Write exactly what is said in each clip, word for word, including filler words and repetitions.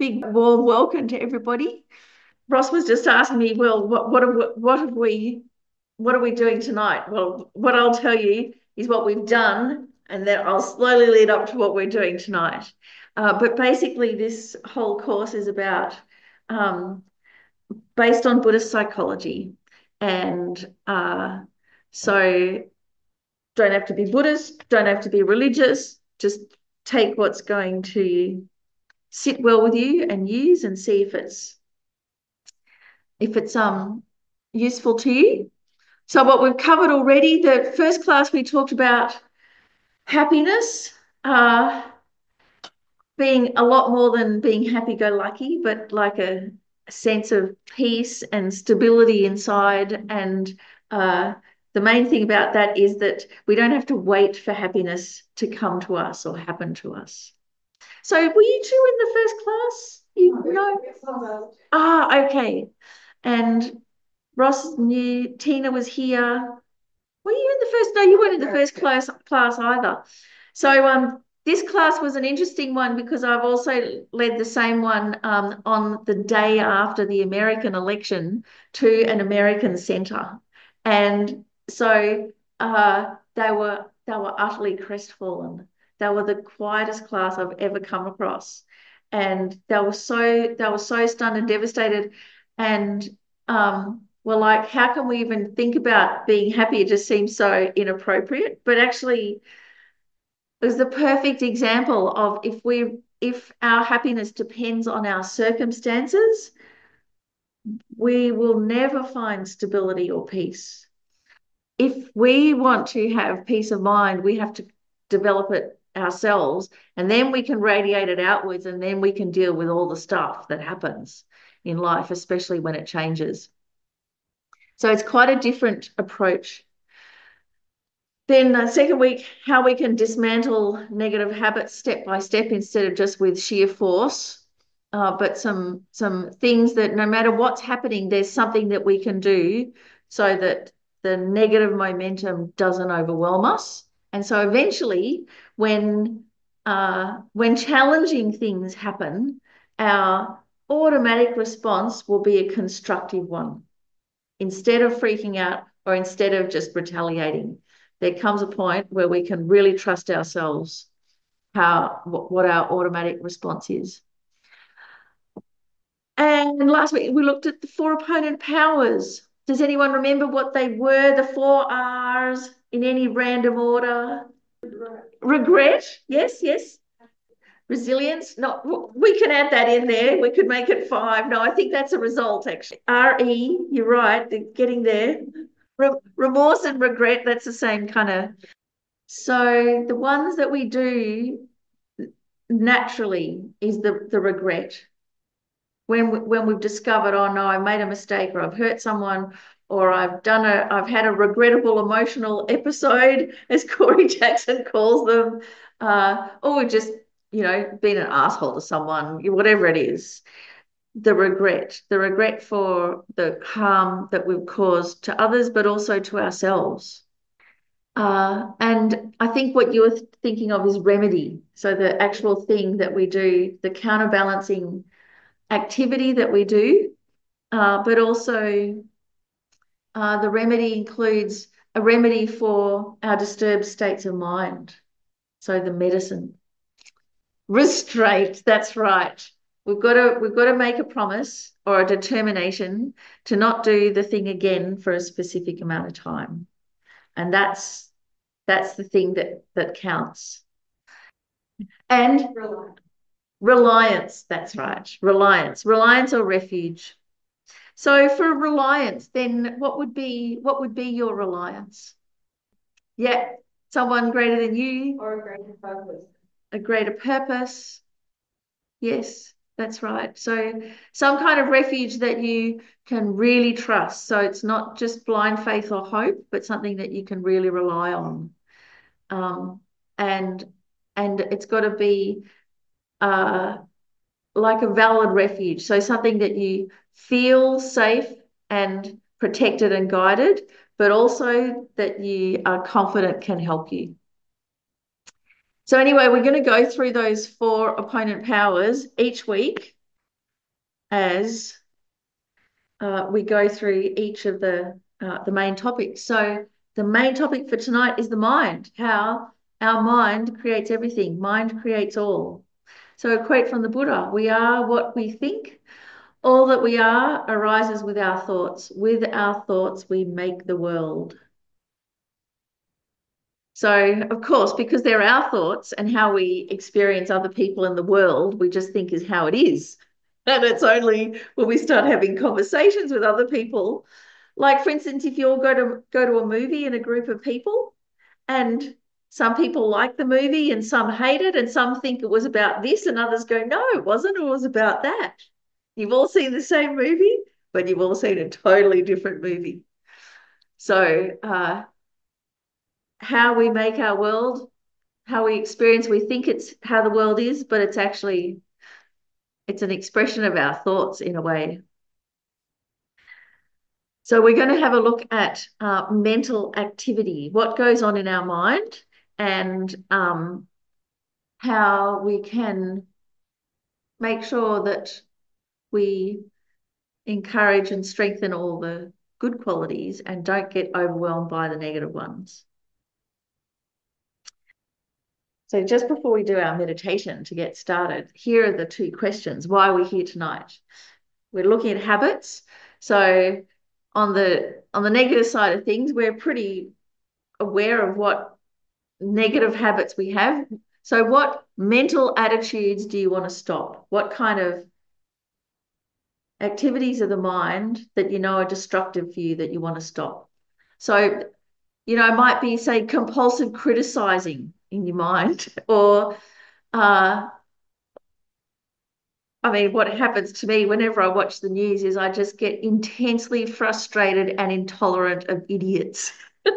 big warm welcome to everybody. Ross was just asking me, well, what what are, what have we what are we doing tonight? Well, what I'll tell you is what we've done, and then I'll slowly lead up to what we're doing tonight. Uh, but basically, this whole course is about um, based on Buddhist psychology, and uh, so don't have to be Buddhist, don't have to be religious. Just take what's going to sit well with you and use and see if it's if it's um useful to you. So what we've covered already, the first class we talked about happiness, uh, being a lot more than being happy-go-lucky, but like a, a sense of peace and stability inside. And uh, the main thing about that is that we don't have to wait for happiness to come to us or happen to us. So were you two in the first class? You know? Ah, okay. And Ross knew Tina was here. Were you in the first? No, you weren't in the first class class either. So um, this class was an interesting one because I've also led the same one um, on the day after the American election to an American centre, and so uh, they were they were utterly crestfallen. They were the quietest class I've ever come across, and they were so they were so stunned and devastated, and um, were like, how can we even think about being happy? It just seems so inappropriate. But actually, it was the perfect example of if we if our happiness depends on our circumstances, we will never find stability or peace. If we want to have peace of mind, we have to develop it ourselves, and then we can radiate it outwards, and then we can deal with all the stuff that happens in life, especially when it changes. So it's quite a different approach. Then the second week, how we can dismantle negative habits step by step instead of just with sheer force, uh, but some some things that no matter what's happening, there's something that we can do so that the negative momentum doesn't overwhelm us. And so eventually, when uh, when challenging things happen, our automatic response will be a constructive one instead of freaking out or instead of just retaliating. There comes a point where we can really trust ourselves how what our automatic response is. And last week we looked at the four opponent powers. Does anyone remember what they were? The four R's in any random order. Regret. Yes, yes. Resilience. Not. We can add that in there. We could make it five. No, I think that's a result actually. R E. You're right. They're getting there. Remorse and regret. That's the same kind of. So the ones that we do naturally is the the regret when we, when we've discovered, oh no, I made a mistake, or I've hurt someone, or I've done a I've had a regrettable emotional episode, as Corey Jackson calls them, uh, or we've just you know been an asshole to someone, whatever it is. The regret, the regret for the harm that we've caused to others, but also to ourselves. Uh, and I think what you were thinking of is remedy. So the actual thing that we do, the counterbalancing activity that we do, uh, but also uh, the remedy includes a remedy for our disturbed states of mind. So the medicine. Restraint, that's right. We've got to we've got to make a promise or a determination to not do the thing again for a specific amount of time. And that's that's the thing that that counts. And reliance, that's right. Reliance, reliance or refuge. So for reliance, then what would be what would be your reliance? Yeah, someone greater than you. Or a greater purpose. A greater purpose. Yes, that's right. So some kind of refuge that you can really trust. So it's not just blind faith or hope, but something that you can really rely on. Um, and and it's got to be uh, like a valid refuge. So something that you feel safe and protected and guided, but also that you are confident can help you. So anyway, we're going to go through those four opponent powers each week. as uh, we go through each of the uh, the main topics. So the main topic for tonight is the mind, how our mind creates everything. Mind creates all. So a quote from the Buddha, we are what we think. All that we are arises with our thoughts. With our thoughts, we make the world. So, of course, because they're our thoughts and how we experience other people in the world, we just think is how it is. And it's only when we start having conversations with other people, like for instance, if you'll go to go to a movie in a group of people, and some people like the movie and some hate it, and some think it was about this, and others go, no, it wasn't, it was about that. You've all seen the same movie, but you've all seen a totally different movie. So, uh, how we make our world, how we experience, we think it's how the world is, but it's actually it's an expression of our thoughts in a way. So we're going to have a look at uh, mental activity, what goes on in our mind, and um, how we can make sure that we encourage and strengthen all the good qualities and don't get overwhelmed by the negative ones. So just before we do our meditation to get started, here are the two questions. Why are we here tonight? We're looking at habits. So on the on the negative side of things, we're pretty aware of what negative habits we have. So what mental attitudes do you want to stop? What kind of activities of the mind that you know are destructive for you that you want to stop? So, you know, it might be, say, compulsive criticizing in your mind, or uh, I mean, what happens to me whenever I watch the news is I just get intensely frustrated and intolerant of idiots.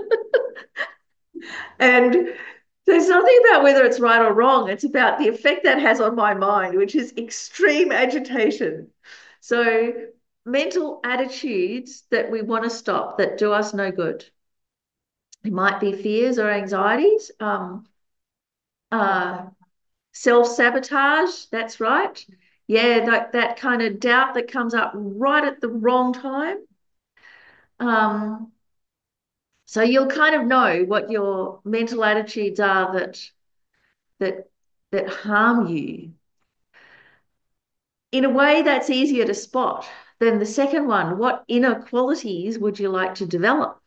And there's nothing about whether it's right or wrong. It's about the effect that has on my mind, which is extreme agitation. So, mental attitudes that we want to stop that do us no good. It might be fears or anxieties, um, uh, self-sabotage. That's right. Yeah, that, that kind of doubt that comes up right at the wrong time. Um, so you'll kind of know what your mental attitudes are that that that harm you. In a way, that's easier to spot than the second one. What inner qualities would you like to develop?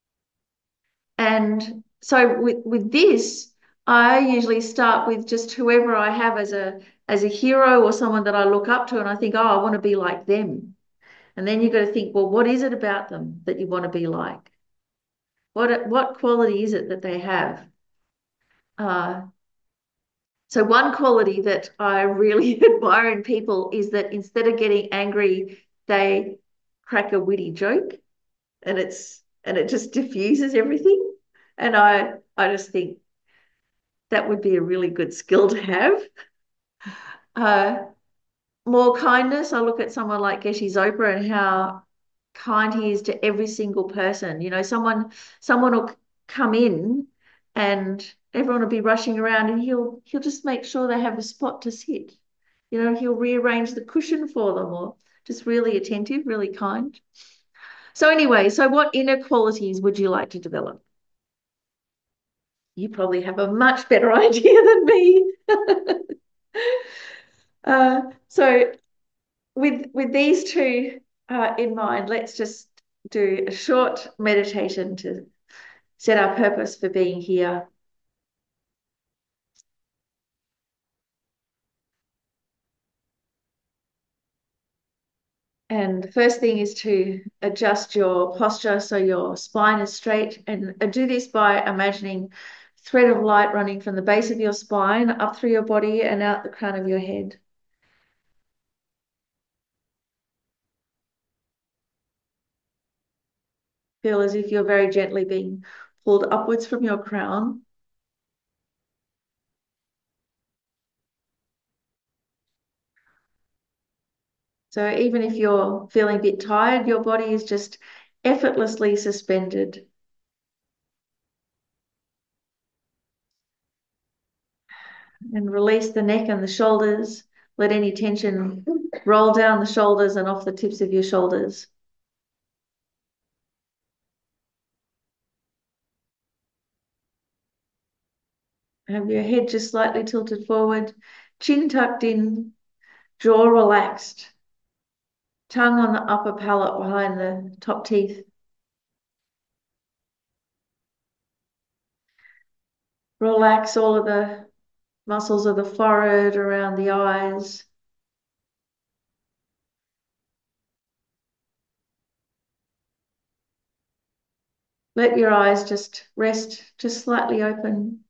And so with, with this, I usually start with just whoever I have as a as a hero or someone that I look up to, and I think, oh, I want to be like them. And then you've got to think, well, what is it about them that you want to be like? What what quality is it that they have? Uh, so one quality that I really admire in people is that instead of getting angry, they crack a witty joke, and it's and it just diffuses everything. And I I just think that would be a really good skill to have. Uh, more kindness. I look at someone like Geshe Zopa and how kind he is to every single person. You know, someone someone will come in and everyone will be rushing around and he'll he'll just make sure they have a spot to sit. You know, he'll rearrange the cushion for them, or just really attentive, really kind. So anyway, so what inner qualities would you like to develop? You probably have a much better idea than me. uh, so with with these two uh, in mind, let's just do a short meditation to set our purpose for being here. And the first thing is to adjust your posture so your spine is straight. And do this by imagining a thread of light running from the base of your spine up through your body and out the crown of your head. Feel as if you're very gently being pulled upwards from your crown. So even if you're feeling a bit tired, your body is just effortlessly suspended. And release the neck and the shoulders. let any tension roll down the shoulders and off the tips of your shoulders. Have your head just slightly tilted forward, chin tucked in, jaw relaxed, tongue on the upper palate behind the top teeth. Relax all of the muscles of the forehead, around the eyes. Let your eyes just rest, just slightly open.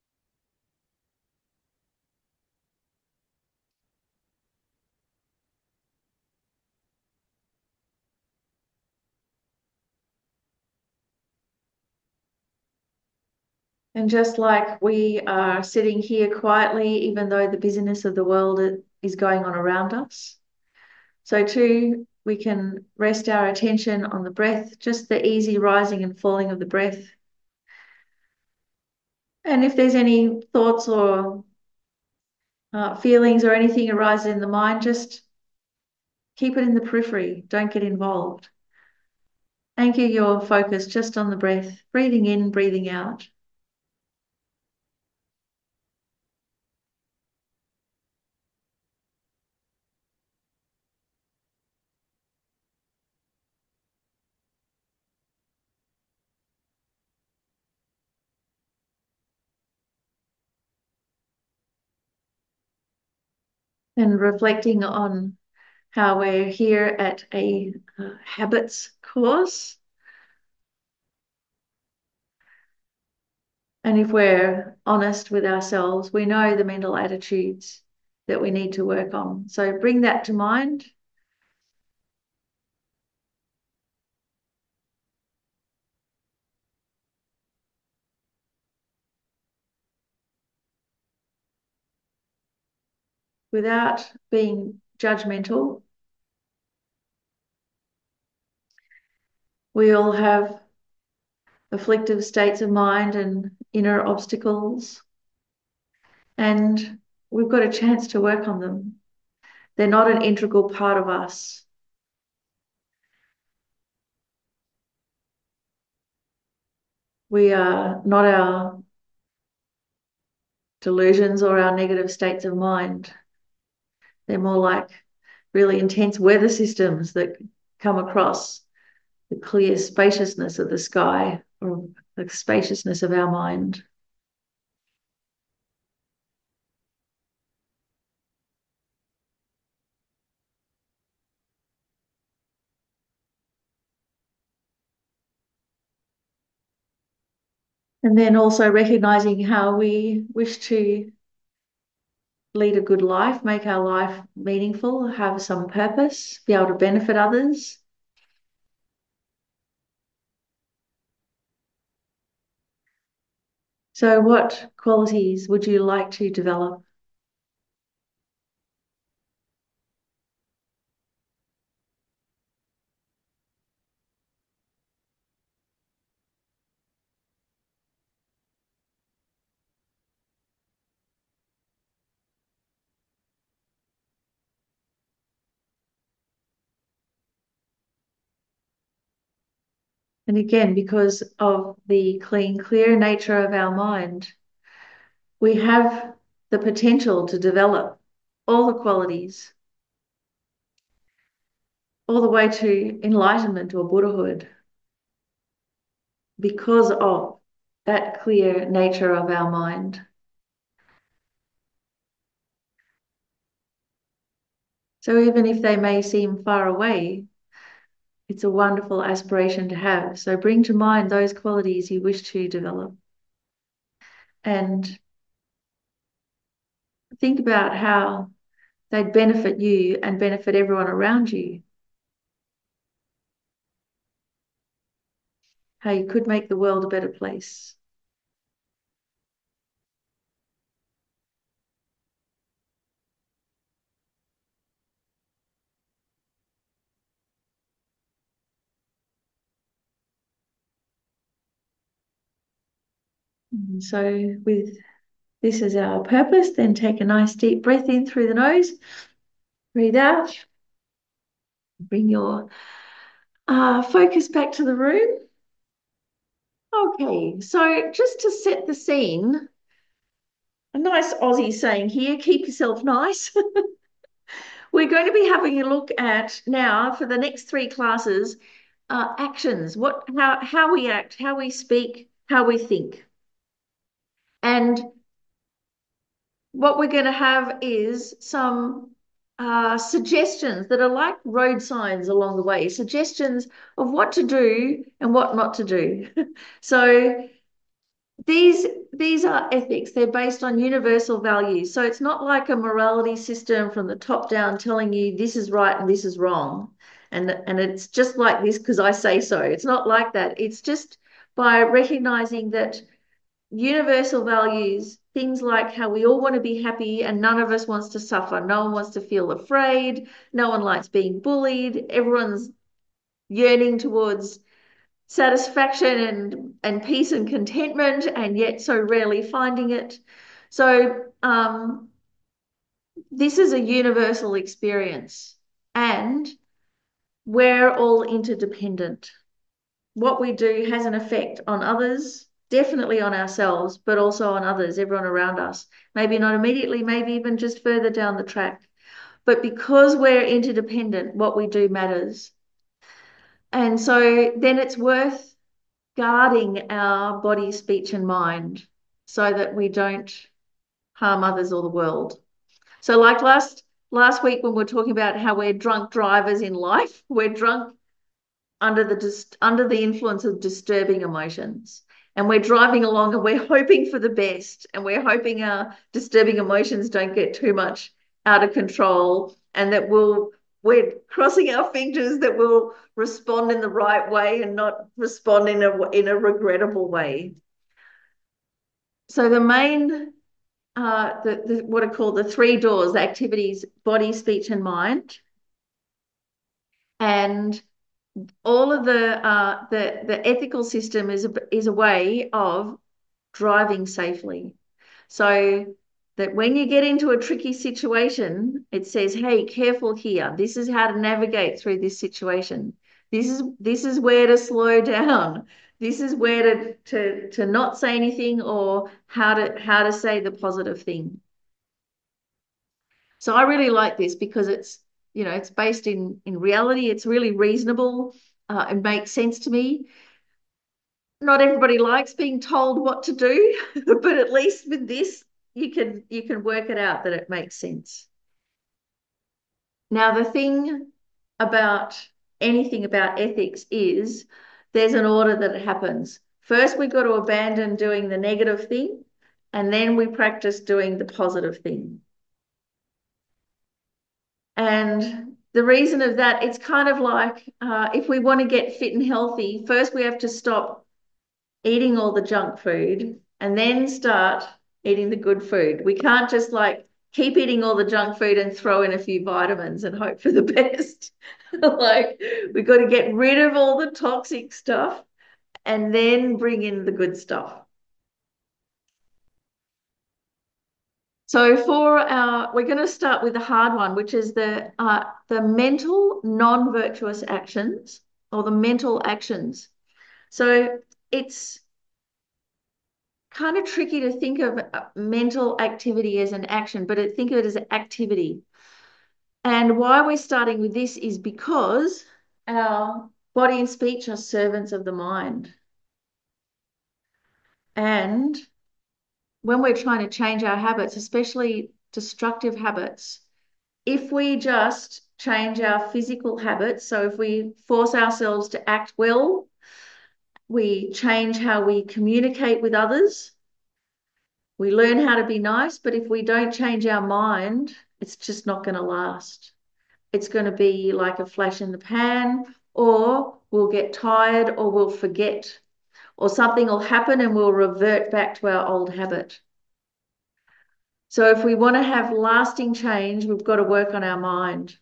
And just like we are sitting here quietly, even though the busyness of the world is going on around us, so too we can rest our attention on the breath, just the easy rising and falling of the breath. And if there's any thoughts or uh, feelings or anything arises in the mind, just keep it in the periphery. Don't get involved. Anchor your focus just on the breath, breathing in, breathing out. And reflecting on how we're here at a uh, habits course. And if we're honest with ourselves, we know the mental attitudes that we need to work on. So bring that to mind. Without being judgmental. We all have afflictive states of mind and inner obstacles, and we've got a chance to work on them. They're not an integral part of us. We are not our delusions or our negative states of mind. They're more like really intense weather systems that come across the clear spaciousness of the sky or the spaciousness of our mind. And then also recognizing how we wish to lead a good life, make our life meaningful, have some purpose, be able to benefit others. So, what qualities would you like to develop? And again, because of the clean, clear nature of our mind, we have the potential to develop all the qualities, all the way to enlightenment or Buddhahood, because of that clear nature of our mind. So even if they may seem far away, it's a wonderful aspiration to have. So bring to mind those qualities you wish to develop and think about how they'd benefit you and benefit everyone around you. How you could make the world a better place. So with This is our purpose. Then take a nice deep breath in through the nose. Breathe out. Bring your uh, focus back to the room. Okay, so just to set the scene, a nice Aussie saying here, keep yourself nice. We're going to be having a look at now for the next three classes, uh, actions, what, how, how we act, how we speak, how we think. And what we're going to have is some uh, suggestions that are like road signs along the way, suggestions of what to do and what not to do. So these these are ethics. They're based on universal values. So it's not like a morality system from the top down telling you this is right and this is wrong. And, and it's just like this because I say so. It's not like that. It's just by recognizing that universal values, things like how we all want to be happy and none of us wants to suffer. No one wants to feel afraid. No one likes being bullied. Everyone's yearning towards satisfaction and, and peace and contentment, and yet so rarely finding it. So um, this is a universal experience, and we're all interdependent. What we do has an effect on others, definitely on ourselves, but also on others, everyone around us. Maybe not immediately, maybe even just further down the track. But because we're interdependent, what we do matters. And so then it's worth guarding our body, speech, and mind so that we don't harm others or the world. So like last last week when we were talking about how we're drunk drivers in life, we're drunk under the under the influence of disturbing emotions. And we're driving along and we're hoping for the best, and we're hoping our disturbing emotions don't get too much out of control, and that we'll we're crossing our fingers that we'll respond in the right way and not respond in a in a regrettable way. So the main uh, the, the what are called the three doors, the activities, body, speech, and mind. And all of the uh, the the ethical system is a, is a way of driving safely. So that when you get into a tricky situation, it says, "Hey, careful here. This is how to navigate through this situation. This is this is where to slow down. This is where to to to not say anything, or how to how to say the positive thing." So I really like this because it's, you know, it's based in in reality. It's really reasonable. Uh, it makes sense to me. Not everybody likes being told what to do, but at least with this, you can you can work it out that it makes sense. Now, the thing about anything about ethics is there's an order that it happens. First, we've got to abandon doing the negative thing, and then we practice doing the positive thing. And the reason of that, it's kind of like uh, if we want to get fit and healthy, first we have to stop eating all the junk food and then start eating the good food. We can't just like keep eating all the junk food and throw in a few vitamins and hope for the best. Like we've got to get rid of all the toxic stuff and then bring in the good stuff. So for our, we're going to start with the hard one, which is the uh, the mental non-virtuous actions or the mental actions. So it's kind of tricky to think of mental activity as an action, but think of it as an activity. And why we're starting with this is because our body and speech are servants of the mind. And when we're trying to change our habits, especially destructive habits, if we just change our physical habits, so if we force ourselves to act well, we change how we communicate with others, we learn how to be nice, but if we don't change our mind, it's just not going to last. It's going to be like a flash in the pan, or we'll get tired, or we'll forget, or something will happen and we'll revert back to our old habit. So if we want to have lasting change, we've got to work on our mind.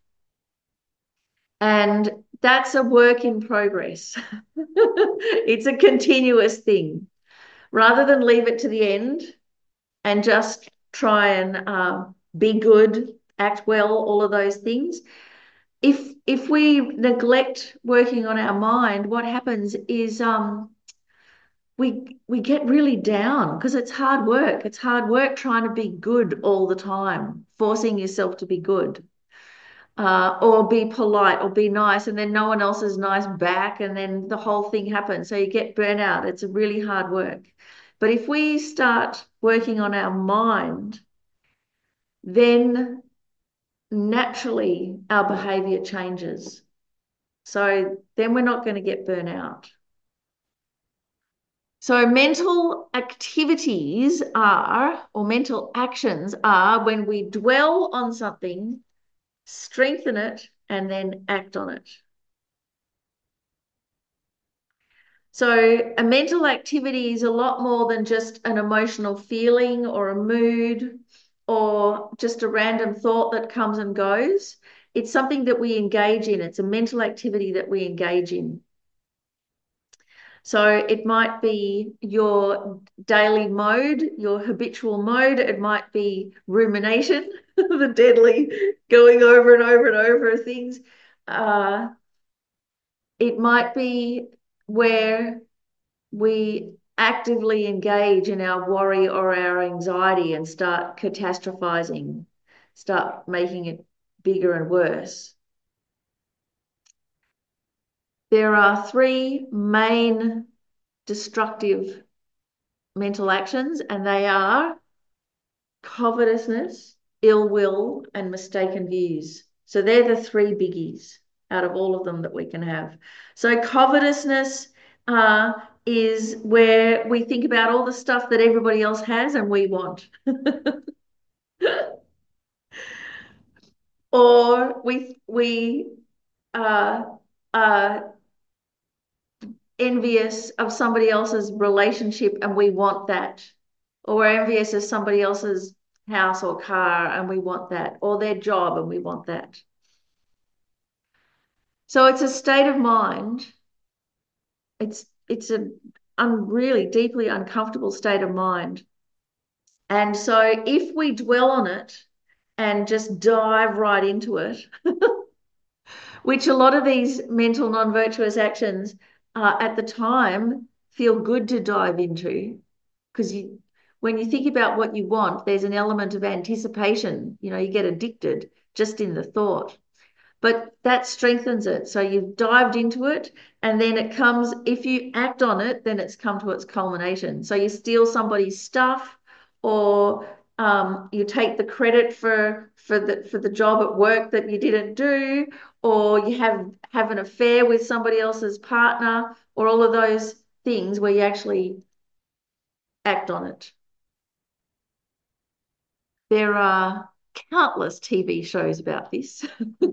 And that's a work in progress. It's a continuous thing. Rather than leave it to the end, and just try and uh, be good, act well, all of those things. If if we neglect working on our mind, what happens is um, we we get really down because it's hard work. It's hard work trying to be good all the time, forcing yourself to be good, uh, or be polite or be nice, and then no one else is nice back, and then the whole thing happens. So you get burnout. It's a really hard work. But if we start working on our mind, then naturally our behavior changes. So then we're not going to get burnout. So mental activities are, or mental actions are when we dwell on something, strengthen it, and then act on it. So a mental activity is a lot more than just an emotional feeling or a mood or just a random thought that comes and goes. It's something that we engage in. It's a mental activity that we engage in. So it might be your daily mode, your habitual mode. It might be rumination, the deadly going over and over and over things. Uh, it might be where we actively engage in our worry or our anxiety and start catastrophizing, start making it bigger and worse. There are three main destructive mental actions, and they are covetousness, ill will, and mistaken views. So they're the three biggies out of all of them that we can have. So covetousness uh, is where we think about all the stuff that everybody else has and we want. Or we we uh, uh, envious of somebody else's relationship and we want that. Or we're envious of somebody else's house or car and we want that. Or their job and we want that. So it's a state of mind. It's it's a un, really deeply uncomfortable state of mind. And so if we dwell on it and just dive right into it, which a lot of these mental non-virtuous actions uh, at the time feel good to dive into, because you when you think about what you want, there's an element of anticipation. You know, you get addicted just in the thought. But that strengthens it. So you've dived into it, and then it comes, if you act on it, then it's come to its culmination. So you steal somebody's stuff, or um, you take the credit for for the for the job at work that you didn't do, or you have have an affair with somebody else's partner, or all of those things where you actually act on it. There are countless T V shows about this.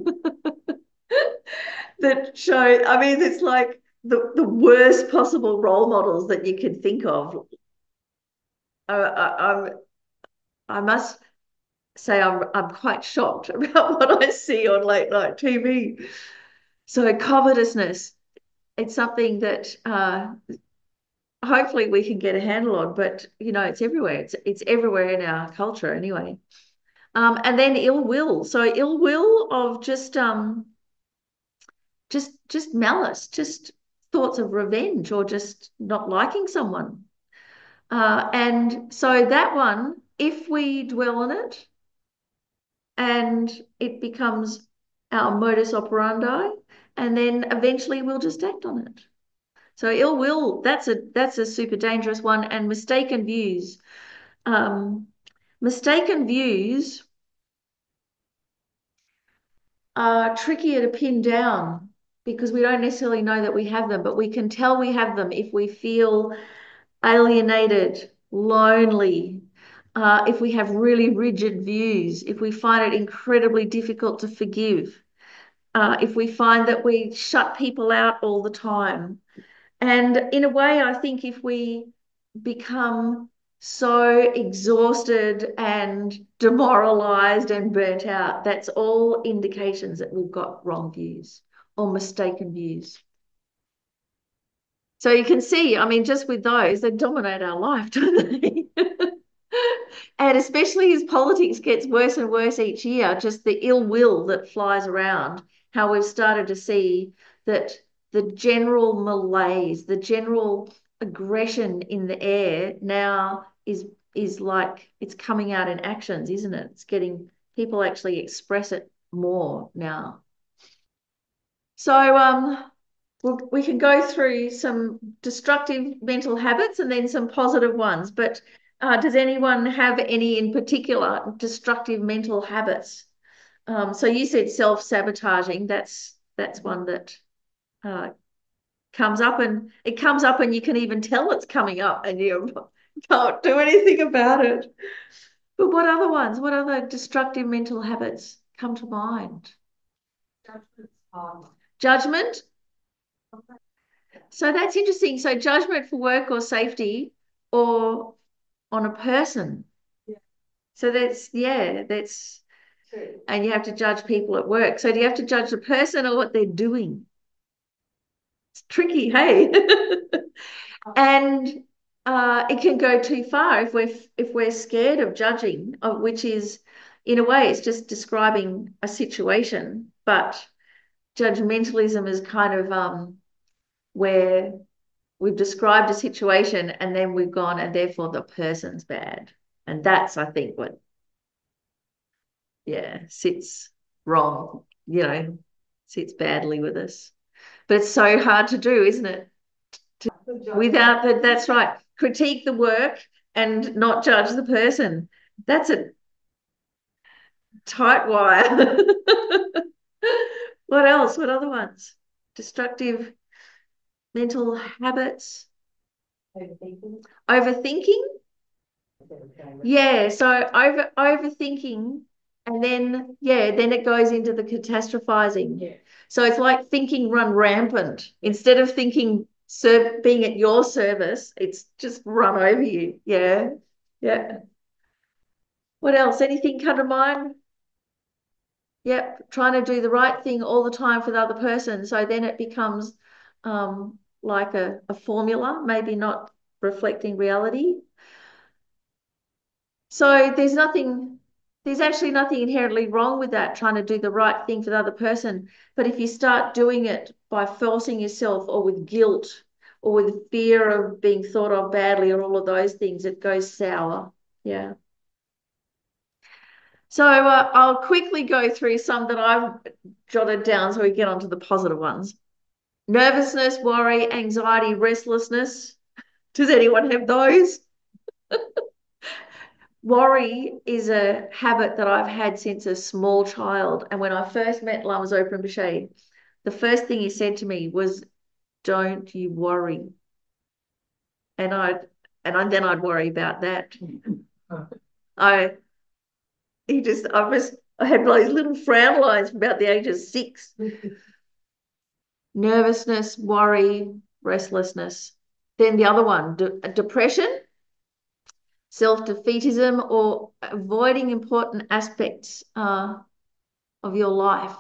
That show, I mean, it's like the, the worst possible role models that you can think of. I, I, I'm, I must say I'm, I'm quite shocked about what I see on late night T V. So covetousness, it's something that uh, hopefully we can get a handle on, but you know, it's everywhere. It's it's everywhere in our culture anyway. Um, and then ill will. So ill will of just um just just malice, just thoughts of revenge or just not liking someone. Uh, and so that one, if we dwell on it and it becomes our modus operandi, and then eventually we'll just act on it. So ill will, that's a that's a super dangerous one. And mistaken views. Um, mistaken views are trickier to pin down because we don't necessarily know that we have them, but we can tell we have them if we feel alienated, lonely, uh, if we have really rigid views, if we find it incredibly difficult to forgive, uh, if we find that we shut people out all the time. And in a way, I think if we become so exhausted and demoralized and burnt out, that's all indications that we've got wrong views or mistaken views. So you can see, I mean, just with those, they dominate our life, don't they? And especially as politics gets worse and worse each year, just the ill will that flies around, how we've started to see that the general malaise, the general aggression in the air now is is like it's coming out in actions, isn't it? It's getting people actually express it more now. So um we'll, we can go through some destructive mental habits and then some positive ones. But uh, does anyone have any in particular destructive mental habits? Um, so you said self-sabotaging. That's that's one that uh, comes up, and it comes up, and you can even tell it's coming up, and you can't do anything about it. But what other ones? What other destructive mental habits come to mind? Judgment. So that's interesting. So judgment for work or safety or on a person. So that's, yeah, that's, and you have to judge people at work. So do you have to judge the person or what they're doing? It's tricky, hey? And uh, it can go too far if we're if we're scared of judging, of which is, in a way, it's just describing a situation. But judgmentalism is kind of um, where we've described a situation and then we've gone and therefore the person's bad. And that's, I think, what, yeah, sits wrong, you know, sits badly with us. But it's so hard to do, isn't it? To, without that, that's right. Critique the work and not judge the person. That's a tight wire. What else? What other ones? Destructive mental habits. Overthinking. Overthinking. Yeah, so over overthinking, and then yeah, then it goes into the catastrophizing. Yeah. So it's like thinking run rampant. Instead of thinking serve being at your service, it's just run over you. Yeah. Yeah. What else? Anything come to mind? Yep, trying to do the right thing all the time for the other person. So then it becomes um like a, a formula, maybe not reflecting reality. So there's nothing, there's actually nothing inherently wrong with that, trying to do the right thing for the other person. But if you start doing it by forcing yourself or with guilt or with fear of being thought of badly or all of those things, it goes sour. Yeah. So uh, I'll quickly go through some that I've jotted down so we get onto the positive ones. Nervousness, worry, anxiety, restlessness. Does anyone have those? Worry is a habit that I've had since a small child. And when I first met Lama Zopa Rinpoche, the first thing he said to me was, "Don't you worry." And I and I, then I'd worry about that. I he just I was I had those little frown lines from about the age of six. Nervousness, worry, restlessness. Then the other one, de depression, self-defeatism, or avoiding important aspects uh, of your life,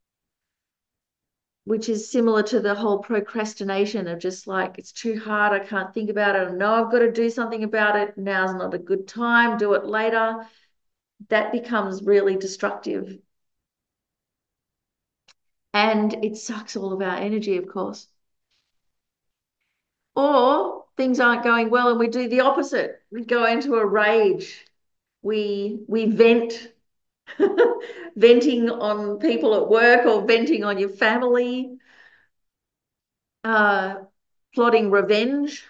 which is similar to the whole procrastination of just like, it's too hard, I can't think about it. I know I've got to do something about it. Now's not a good time, do it later. That becomes really destructive. And it sucks all of our energy, of course. Or things aren't going well and we do the opposite. We go into a rage. We we vent, venting on people at work or venting on your family, uh, plotting revenge.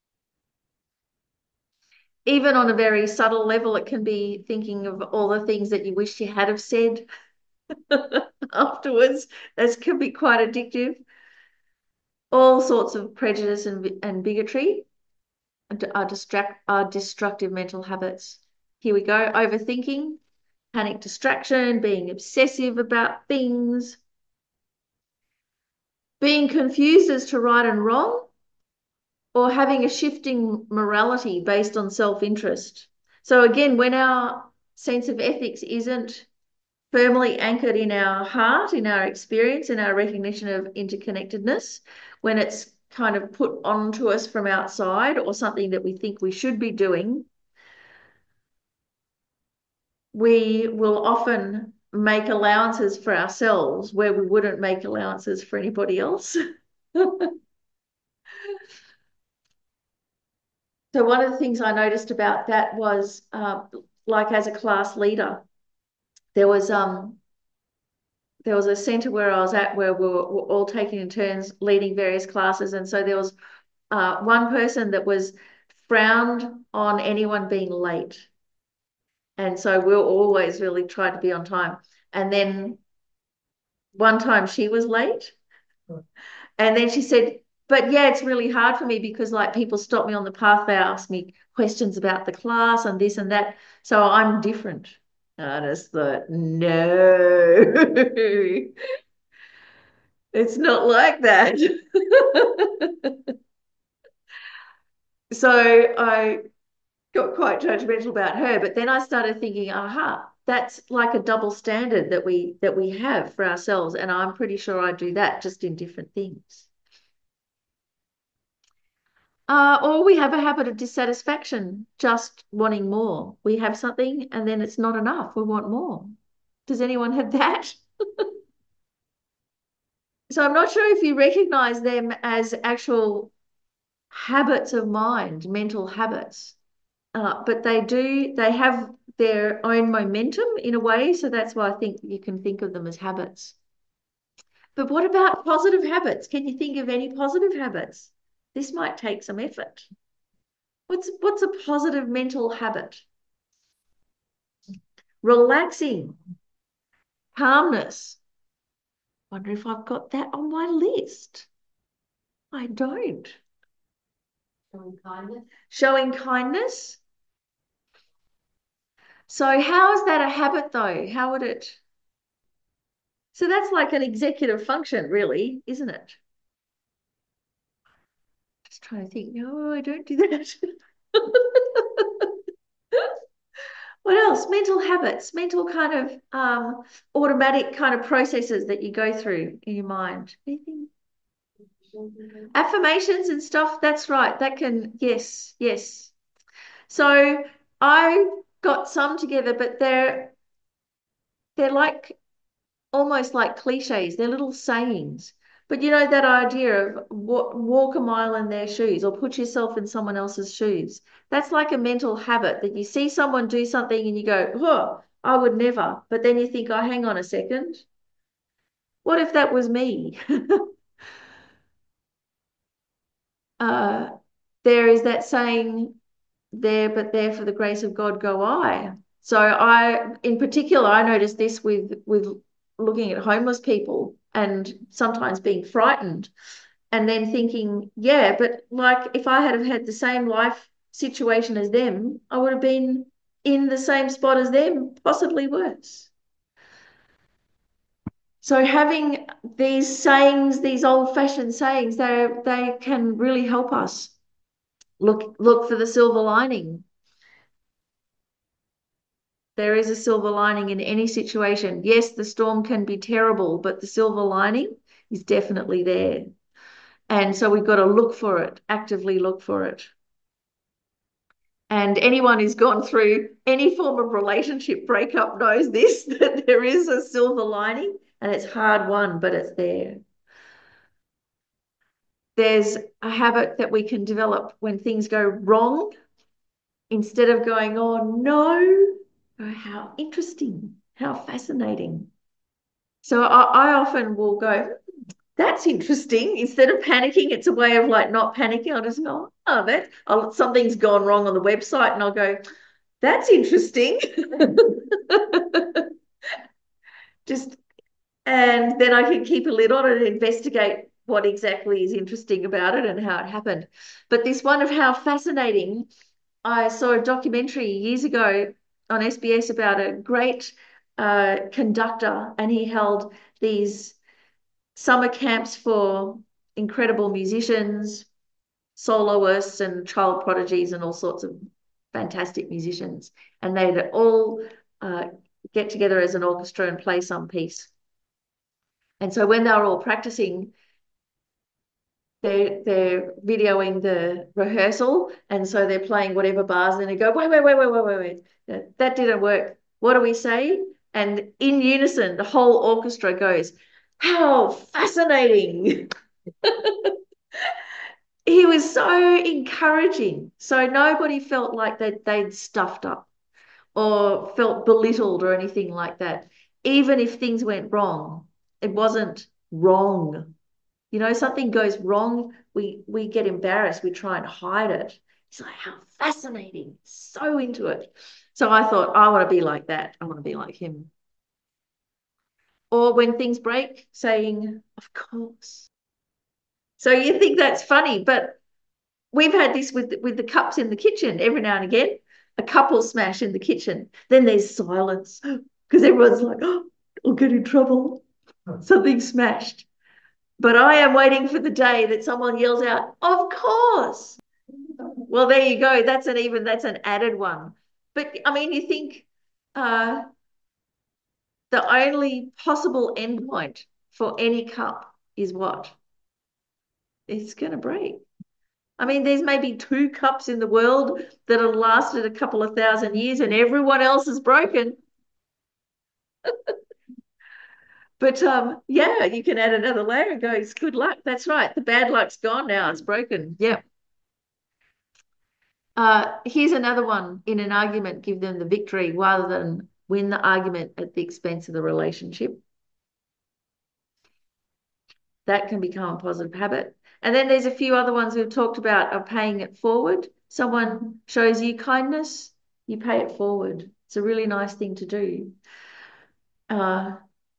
Even on a very subtle level, it can be thinking of all the things that you wish you had have said afterwards. That can be quite addictive. All sorts of prejudice and, and bigotry are, distract, are destructive mental habits. Here we go. Overthinking, panic distraction, being obsessive about things, being confused as to right and wrong, or having a shifting morality based on self-interest. So again, when our sense of ethics isn't firmly anchored in our heart, in our experience, in our recognition of interconnectedness, when it's kind of put onto us from outside or something that we think we should be doing, we will often make allowances for ourselves where we wouldn't make allowances for anybody else. So one of the things I noticed about that was, uh, like as a class leader, there was um there was a centre where I was at where we were, were all taking in turns leading various classes, and so there was uh, one person that was frowned on anyone being late, and so we'll always really try to be on time. And then one time she was late, and then she said, but yeah, it's really hard for me because like people stop me on the path, they ask me questions about the class and this and that. So I'm different. And I just thought, no, it's not like that. So I got quite judgmental about her, but then I started thinking, aha, that's like a double standard that we that we have for ourselves. And I'm pretty sure I do that just in different things. Uh, or we have a habit of dissatisfaction, just wanting more. We have something and then it's not enough. We want more. Does anyone have that? So I'm not sure if you recognize them as actual habits of mind, mental habits. Uh, but they do, they have their own momentum in a way. So that's why I think you can think of them as habits. But what about positive habits? Can you think of any positive habits? This might take some effort. What's what's a positive mental habit? Relaxing, calmness. Wonder if I've got that on my list. I don't. Showing kindness. Showing kindness. So how is that a habit though? How would it? So that's like an executive function, really, isn't it? Just trying to think. No, I don't do that. What else? Mental habits, mental kind of um, automatic kind of processes that you go through in your mind. Anything? Affirmations and stuff. That's right. That can, yes, yes. So I got some together, but they're they're like almost like cliches. They're little sayings. But you know that idea of wa- walk a mile in their shoes or put yourself in someone else's shoes. That's like a mental habit that you see someone do something and you go, oh, I would never. But then you think, oh, hang on a second. What if that was me? uh, there is that saying, there, but there for the grace of God go I. So I, in particular, I noticed this with with looking at homeless people and sometimes being frightened and then thinking, yeah, but like if I had have had the same life situation as them, I would have been in the same spot as them, possibly worse. So having these sayings, these old-fashioned sayings, they they can really help us look look for the silver lining. There is a silver lining in any situation. Yes, the storm can be terrible, but the silver lining is definitely there. And so we've got to look for it, actively look for it. And anyone who's gone through any form of relationship breakup knows this, that there is a silver lining and it's hard won, but it's there. There's a habit that we can develop when things go wrong. Instead of going, oh no, oh, how interesting, how fascinating. So I, I often will go, that's interesting. Instead of panicking, it's a way of like not panicking. I'll just go, oh, that I'll, something's gone wrong on the website, and I'll go, that's interesting. Just and then I can keep a lid on it and investigate what exactly is interesting about it and how it happened. But this one of how fascinating, I saw a documentary years ago on S B S about a great uh, conductor, and he held these summer camps for incredible musicians, soloists, and child prodigies, and all sorts of fantastic musicians. And they'd all uh, get together as an orchestra and play some piece. And so when they were all practicing, they're, they're videoing the rehearsal. And so they're playing whatever bars, and they go, wait, wait, wait, wait, wait, wait, wait. That, that didn't work. what do we say? And in unison, the whole orchestra goes, how fascinating. He was so encouraging. So nobody felt like they'd, they'd stuffed up or felt belittled or anything like that. Even if things went wrong, it wasn't wrong. You know, something goes wrong, we we get embarrassed, we try and hide it. It's like, how fascinating, so into it. So I thought, I want to be like that. I want to be like him. Or when things break, saying, of course. So you think that's funny, but we've had this with with the cups in the kitchen every now and again. A couple smash in the kitchen, then there's silence because everyone's like, oh, I'll get in trouble. Something smashed. But I am waiting for the day that someone yells out, of course. Well, there you go. That's an even, that's an added one. But I mean, you think uh, the only possible endpoint for any cup is what? It's going to break. I mean, there's maybe two cups in the world that have lasted a couple of thousand years and everyone else is broken. But um, yeah, you can add another layer and go, it's good luck. That's right. The bad luck's gone now. It's broken. Yeah. Uh, here's another one. In an argument, give them the victory rather than win the argument at the expense of the relationship. That can become a positive habit. And then there's a few other ones we've talked about of paying it forward. Someone shows you kindness, you pay it forward. It's a really nice thing to do. Uh,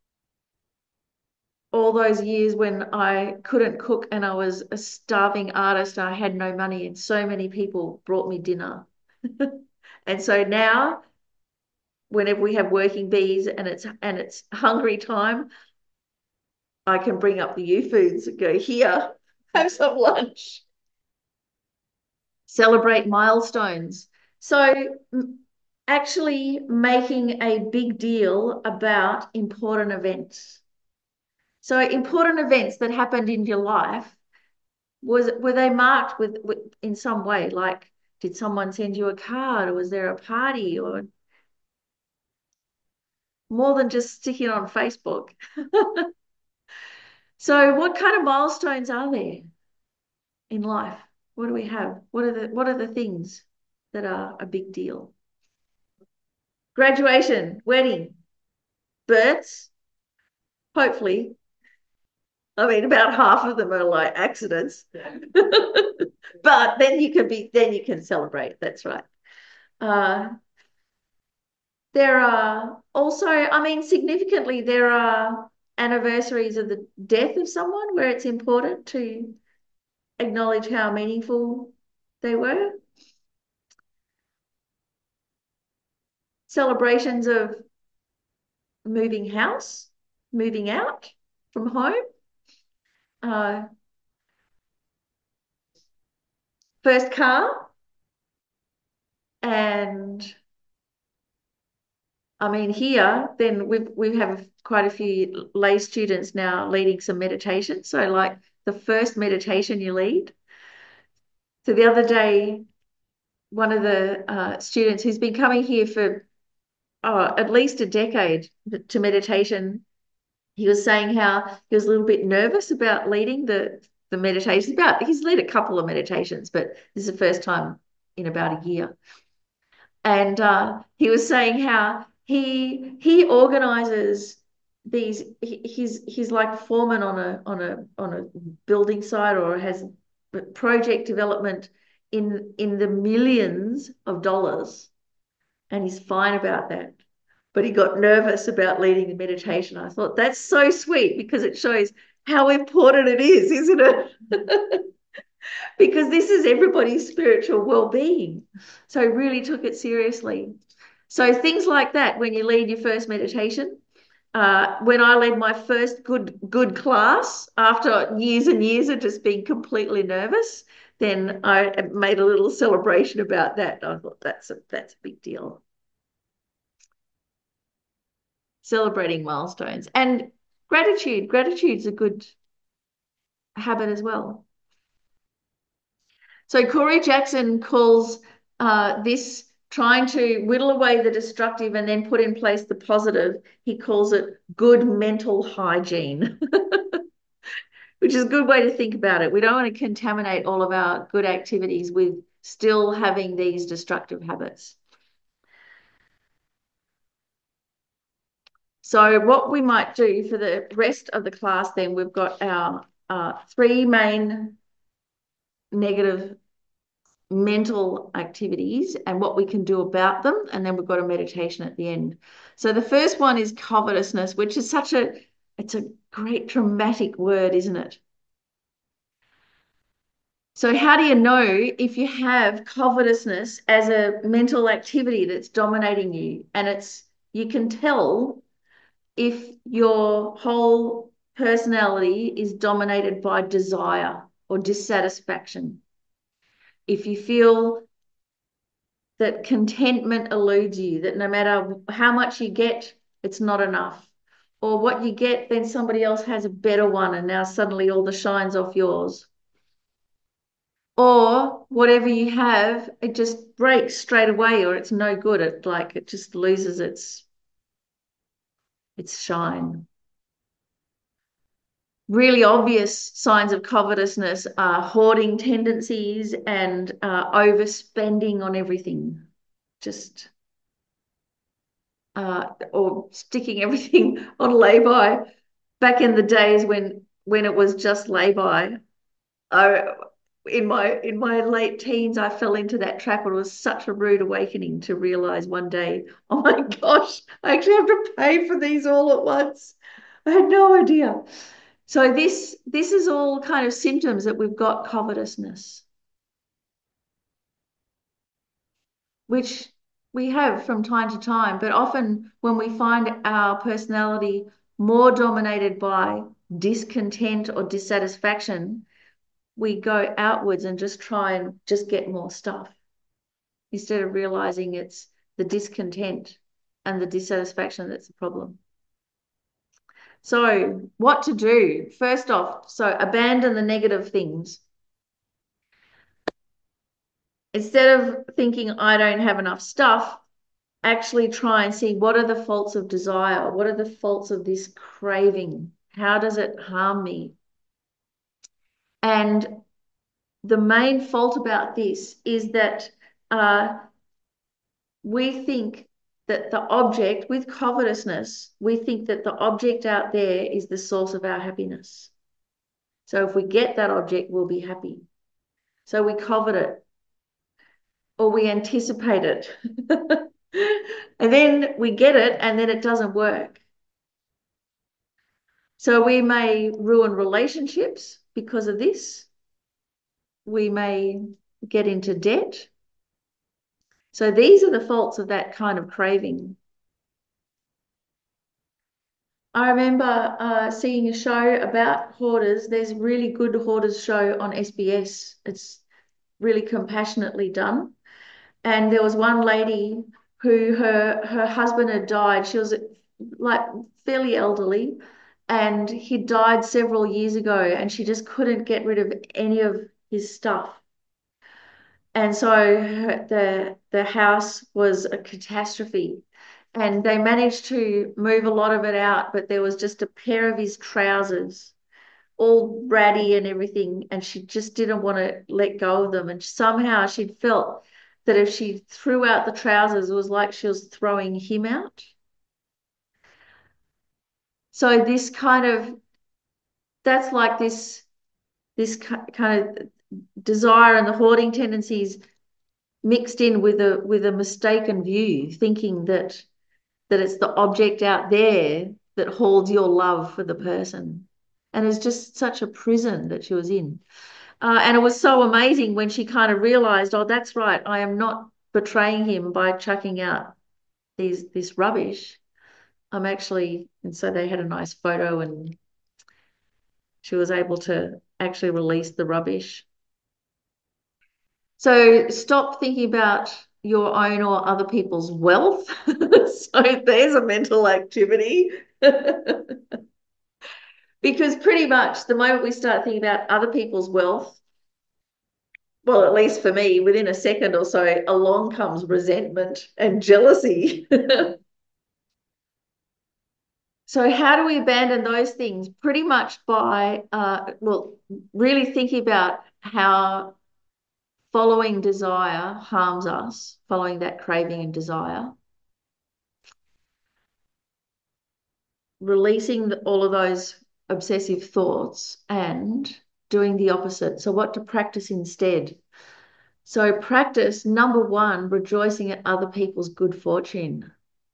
all those years when I couldn't cook and I was a starving artist, I had no money, and so many people brought me dinner. And so now, whenever we have working bees and it's and it's hungry time, I can bring up the U foods and go, here, have some lunch. Celebrate milestones. So actually making a big deal about important events. So important events that happened in your life, was were they marked with, with in some way? Like, did someone send you a card, or was there a party, or more than just sticking on Facebook? So what kind of milestones are there in life? What do we have? What are the what are the things that are a big deal? Graduation, wedding, births, hopefully. I mean, about half of them are like accidents. But then you can be then you can celebrate. That's right. Uh, there are also, I mean, significantly, there are anniversaries of the death of someone where it's important to acknowledge how meaningful they were. Celebrations of moving house, moving out from home, uh, first car, and I mean here, then we've we have quite a few lay students now leading some meditation. So like the first meditation you lead. So the other day, one of the uh, students who's been coming here for oh, at least a decade to meditation, he was saying how he was a little bit nervous about leading the the meditations. About he's led a couple of meditations, but this is the first time in about a year. And uh, he was saying how he he organizes these. He, he's he's like foreman on a on a on a building site, or has project development in in the millions of dollars, and he's fine about that. But he got nervous about leading the meditation. I thought that's so sweet because it shows how important it is, isn't it? Because this is everybody's spiritual well-being. So I really took it seriously. So things like that, when you lead your first meditation, uh, when I led my first good good class after years and years of just being completely nervous, then I made a little celebration about that. I thought that's a that's a big deal. Celebrating milestones and gratitude. Gratitude's a good habit as well. So Corey Jackson calls uh, this trying to whittle away the destructive and then put in place the positive. He calls it good mental hygiene, which is a good way to think about it. We don't want to contaminate all of our good activities with still having these destructive habits. So what we might do for the rest of the class, then we've got our uh, three main negative mental activities and what we can do about them. And then we've got a meditation at the end. So the first one is covetousness, which is such a, it's a great dramatic word, isn't it? So how do you know if you have covetousness as a mental activity that's dominating you? And it's, you can tell if your whole personality is dominated by desire or dissatisfaction. If you feel that contentment eludes you, that no matter how much you get, it's not enough. Or what you get, then somebody else has a better one, and now suddenly all the shine's off yours. Or whatever you have, it just breaks straight away, or it's no good. It like it just loses its its shine. Really obvious signs of covetousness are hoarding tendencies and uh, overspending on everything. Just uh, or sticking everything on lay-by. Back in the days when when it was just lay-by, I in my in my late teens, I fell into that trap. It was such a rude awakening to realize one day, oh my gosh, I actually have to pay for these all at once. I had no idea. So this this is all kind of symptoms that we've got covetousness, which we have from time to time, but often when we find our personality more dominated by discontent or dissatisfaction, we go outwards and just try and just get more stuff instead of realizing it's the discontent and the dissatisfaction that's the problem. So, what to do? First off, so abandon the negative things. Instead of thinking, I don't have enough stuff, actually try and see what are the faults of desire? What are the faults of this craving? How does it harm me? And the main fault about this is that uh, we think that the object, with covetousness, we think that the object out there is the source of our happiness. So if we get that object, we'll be happy. So we covet it or we anticipate it. And then we get it and then it doesn't work. So we may ruin relationships because of this. We may get into debt. So these are the faults of that kind of craving. I remember uh, seeing a show about hoarders. There's a really good hoarders show on S B S. It's really compassionately done. And there was one lady who her her husband had died. She was like fairly elderly, and he died several years ago, and she just couldn't get rid of any of his stuff. And so her, the the house was a catastrophe. And they managed to move a lot of it out, but there was just a pair of his trousers, all ratty and everything, and she just didn't want to let go of them. And somehow she'd felt that if she threw out the trousers, it was like she was throwing him out. So this kind of, that's like this, this kind of desire and the hoarding tendencies mixed in with a with a mistaken view, thinking that that it's the object out there that holds your love for the person. And it's just such a prison that she was in. Uh, and it was so amazing when she kind of realized, oh, that's right, I am not betraying him by chucking out these this rubbish. I'm actually, and so they had a nice photo and she was able to actually release the rubbish. So stop thinking about your own or other people's wealth. So there's a mental activity. Because pretty much the moment we start thinking about other people's wealth, well, at least for me, within a second or so, along comes resentment and jealousy. So how do we abandon those things? Pretty much by, uh, well, really thinking about how following desire harms us, following that craving and desire, releasing the, all of those obsessive thoughts and doing the opposite. So what to practice instead? So practice number one, rejoicing at other people's good fortune,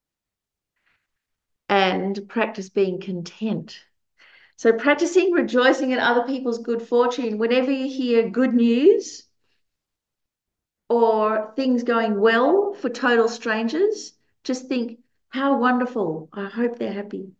and practice being content. So practicing rejoicing at other people's good fortune, whenever you hear good news or things going well for total strangers, just think, how wonderful. I hope they're happy.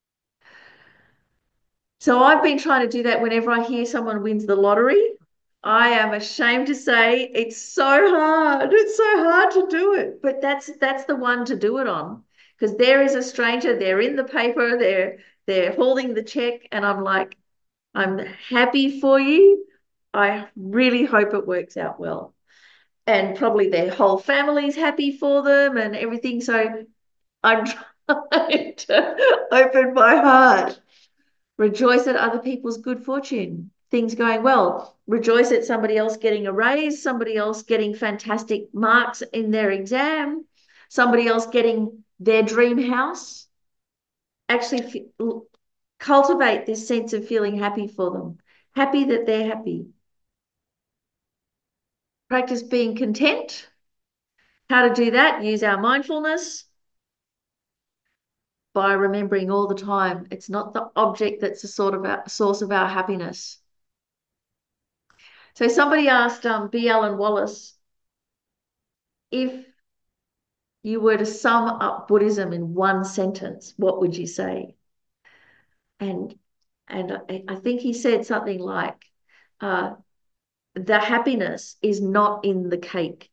So I've been trying to do that whenever I hear someone wins the lottery. I am ashamed to say it's so hard. It's so hard to do it. But that's that's the one to do it on. Because there is a stranger, they're in the paper, they're they're holding the check, and I'm like, I'm happy for you. I really hope it works out well. And probably their whole family's happy for them and everything. So I'm trying to open my heart. Rejoice at other people's good fortune, things going well. Rejoice at somebody else getting a raise, somebody else getting fantastic marks in their exam, somebody else getting their dream house. Actually, cultivate this sense of feeling happy for them, happy that they're happy. Practice being content. How to do that? Use our mindfulness by remembering all the time it's not the object that's the sort of our, source of our happiness. So somebody asked um, B. Alan Wallace, if you were to sum up Buddhism in one sentence, what would you say? And and I, I think he said something like, uh, the happiness is not in the cake.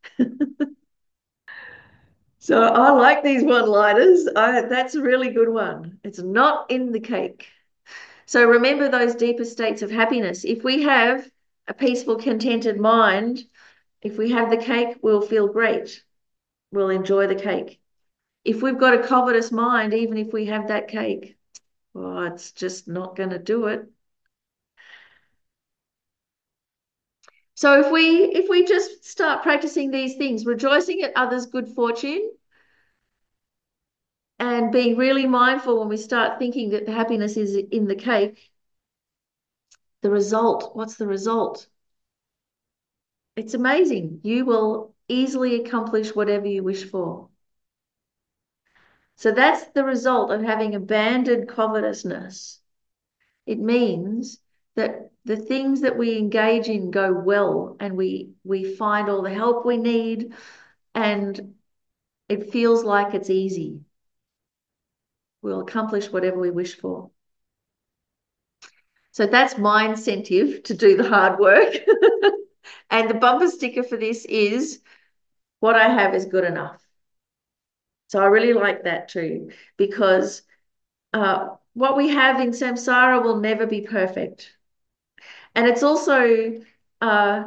So I like these one-liners. I, that's a really good one. It's not in the cake. So remember those deeper states of happiness. If we have a peaceful, contented mind, if we have the cake, we'll feel great. We'll enjoy the cake. If we've got a covetous mind, even if we have that cake, well, it's just not going to do it. So if we if we just start practicing these things, rejoicing at others' good fortune, and being really mindful when we start thinking that the happiness is in the cake, the result, what's the result? It's amazing. You will easily accomplish whatever you wish for. So that's the result of having abandoned covetousness. It means that the things that we engage in go well and we we find all the help we need and it feels like it's easy. We'll accomplish whatever we wish for. So that's my incentive to do the hard work. And the bumper sticker for this is, what I have is good enough. So I really like that too, because uh, what we have in samsara will never be perfect. And it's also, uh,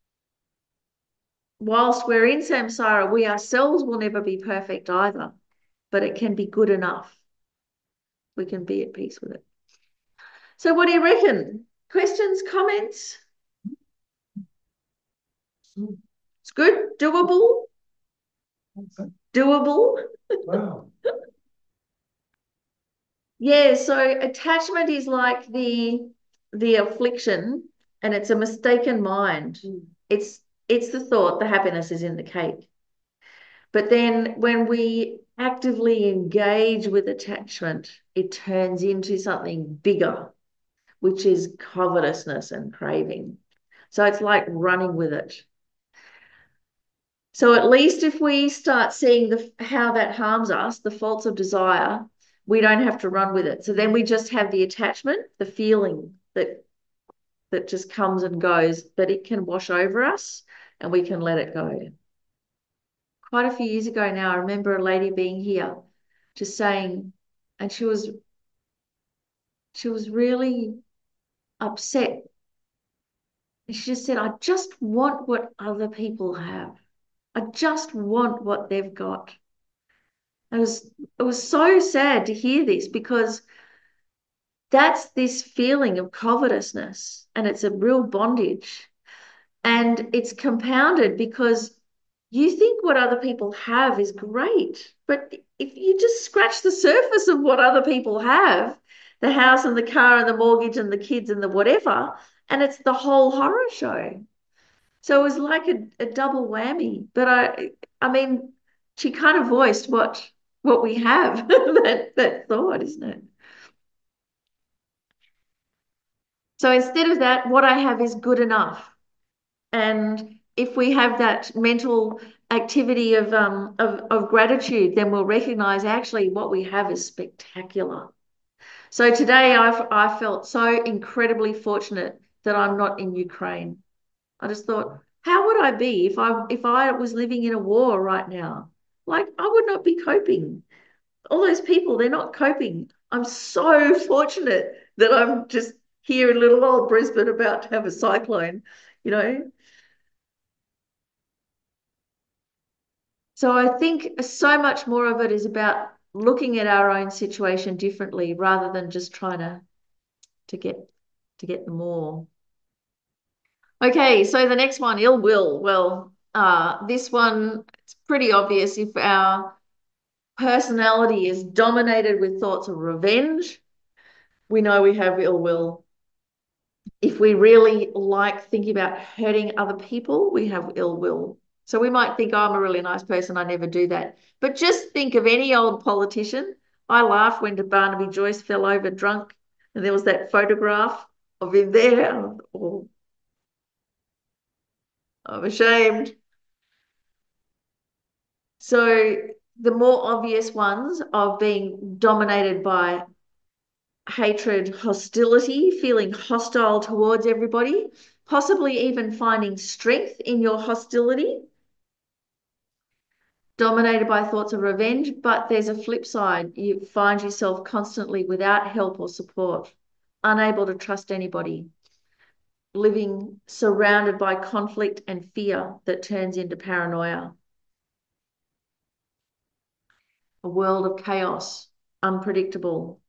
whilst we're in samsara, we ourselves will never be perfect either, but it can be good enough. We can be at peace with it. So what do you reckon? Questions, comments? It's good, doable, doable. Wow. Yeah, so attachment is like the the affliction and it's a mistaken mind. Mm. It's it's the thought the happiness is in the cake. But then when we actively engage with attachment, it turns into something bigger, which is covetousness and craving. So it's like running with it. So at least if we start seeing the how that harms us, the faults of desire, we don't have to run with it. So then we just have the attachment, the feeling that that just comes and goes, but it can wash over us and we can let it go. Quite a few years ago now, I remember a lady being here just saying, and she was she was really upset And she just said, I just want what other people have. I just want what they've got. It was it was so sad to hear this because that's this feeling of covetousness and it's a real bondage. And it's compounded because you think what other people have is great. But if you just scratch the surface of what other people have, the house and the car and the mortgage and the kids and the whatever, and it's the whole horror show. So it was like a, a double whammy. But I I mean, she kind of voiced what what we have, that that thought, isn't it? So instead of that, what I have is good enough. And if we have that mental activity of um of, of gratitude, then we'll recognize actually what we have is spectacular. So today I I felt so incredibly fortunate that I'm not in Ukraine. I just thought, how would I be if I if I was living in a war right now? Like I would not be coping. All those people, they're not coping. I'm so fortunate that I'm just here in little old Brisbane about to have a cyclone, you know. So I think so much more of it is about looking at our own situation differently rather than just trying to to get to get more. Okay, so the next one, ill will. Well, uh, this one, it's pretty obvious if our personality is dominated with thoughts of revenge, we know we have ill will. If we really like thinking about hurting other people, we have ill will. So we might think, oh, I'm a really nice person, I never do that. But just think of any old politician. I laughed when Barnaby Joyce fell over drunk, and there was that photograph of him there. Oh, I'm ashamed. So the more obvious ones of being dominated by hatred, hostility, feeling hostile towards everybody, possibly even finding strength in your hostility, dominated by thoughts of revenge. But there's a flip side. You find yourself constantly without help or support, unable to trust anybody, living surrounded by conflict and fear that turns into paranoia, a world of chaos, unpredictable.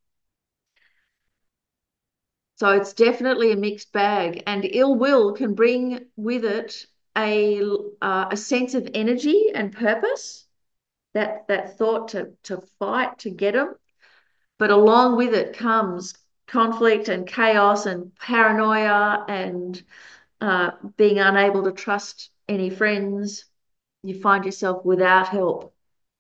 So it's definitely a mixed bag, and ill will can bring with it a uh, a sense of energy and purpose. That that thought to to fight to get them, but along with it comes conflict and chaos and paranoia and uh, being unable to trust any friends. You find yourself without help.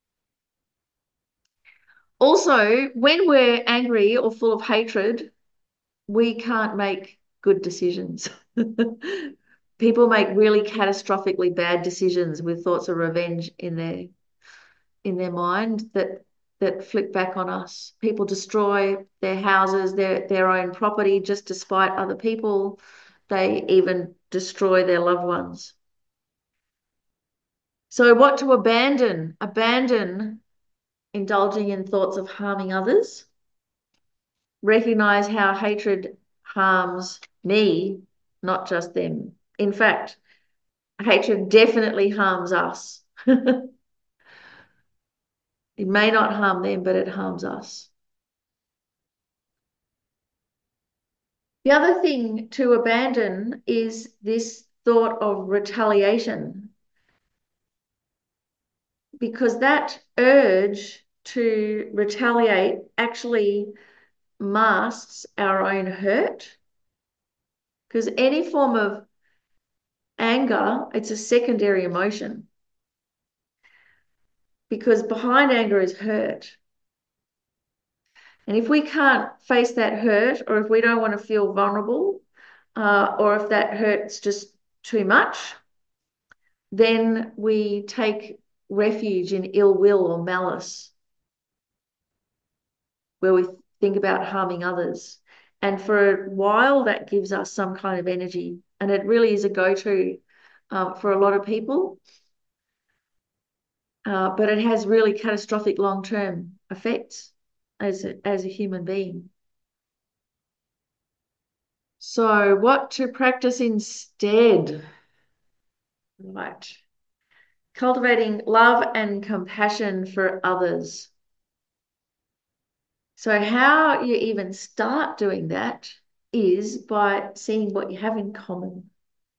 Also, when we're angry or full of hatred, we can't make good decisions. People make really catastrophically bad decisions with thoughts of revenge in their in their mind that that flip back on us. People destroy their houses, their their own property just to spite other people. They even destroy their loved ones. So what to abandon? Abandon indulging in thoughts of harming others. Recognize how hatred harms me, not just them. In fact, hatred definitely harms us. It may not harm them, but it harms us. The other thing to abandon is this thought of retaliation, because that urge to retaliate actually masks our own hurt. Because any form of anger, it's a secondary emotion, because behind anger is hurt. And if we can't face that hurt, or if we don't want to feel vulnerable, uh, or if that hurts just too much, then we take refuge in ill will or malice, where we think about harming others. And for a while, that gives us some kind of energy. And it really is a go-to um, for a lot of people. Uh, but it has really catastrophic long-term effects as a, as a human being. So, what to practice instead? Right. Cultivating love and compassion for others. So, how you even start doing that is by seeing what you have in common.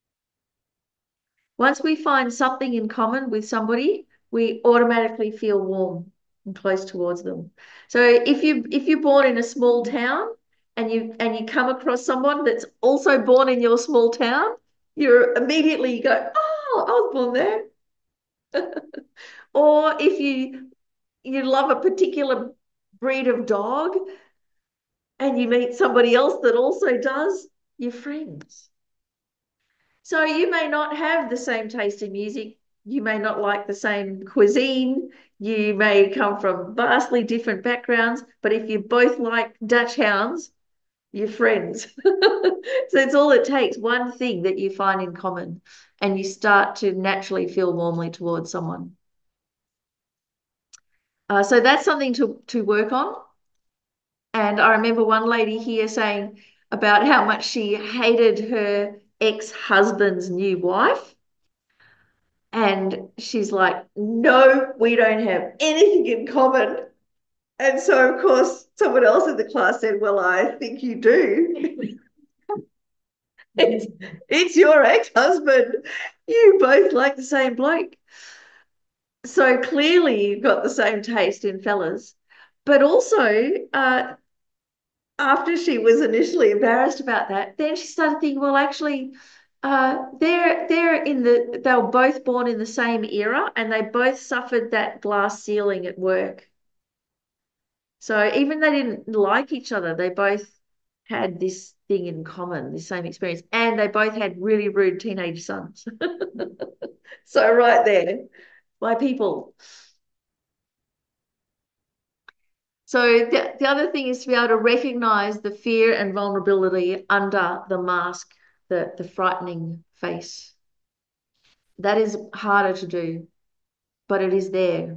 Once we find something in common with somebody, we automatically feel warm and close towards them. So if you if you're born in a small town and you and you come across someone that's also born in your small town, you're immediately you go, oh, I was born there. Or if you you love a particular breed of dog and you meet somebody else that also does, you're friends. So you may not have the same taste in music. You may not like the same cuisine. You may come from vastly different backgrounds, but if you both like Dutch hounds, you're friends. So it's all it takes, one thing that you find in common, and you start to naturally feel warmly towards someone. Uh, so that's something to, to work on. And I remember one lady here saying about how much she hated her ex-husband's new wife. And she's like, no, we don't have anything in common. And so, of course, someone else in the class said, well, I think you do. it's, it's your ex-husband. You both like the same bloke. So clearly you've got the same taste in fellas. But also, uh, after she was initially embarrassed about that, then she started thinking, well, actually, uh, they're they're in the they were both born in the same era, and they both suffered that glass ceiling at work. So even they didn't like each other, they both had this thing in common, the same experience, and they both had really rude teenage sons. So right there, why people? So the, the other thing is to be able to recognize the fear and vulnerability under the mask, the, the frightening face. That is harder to do, but it is there.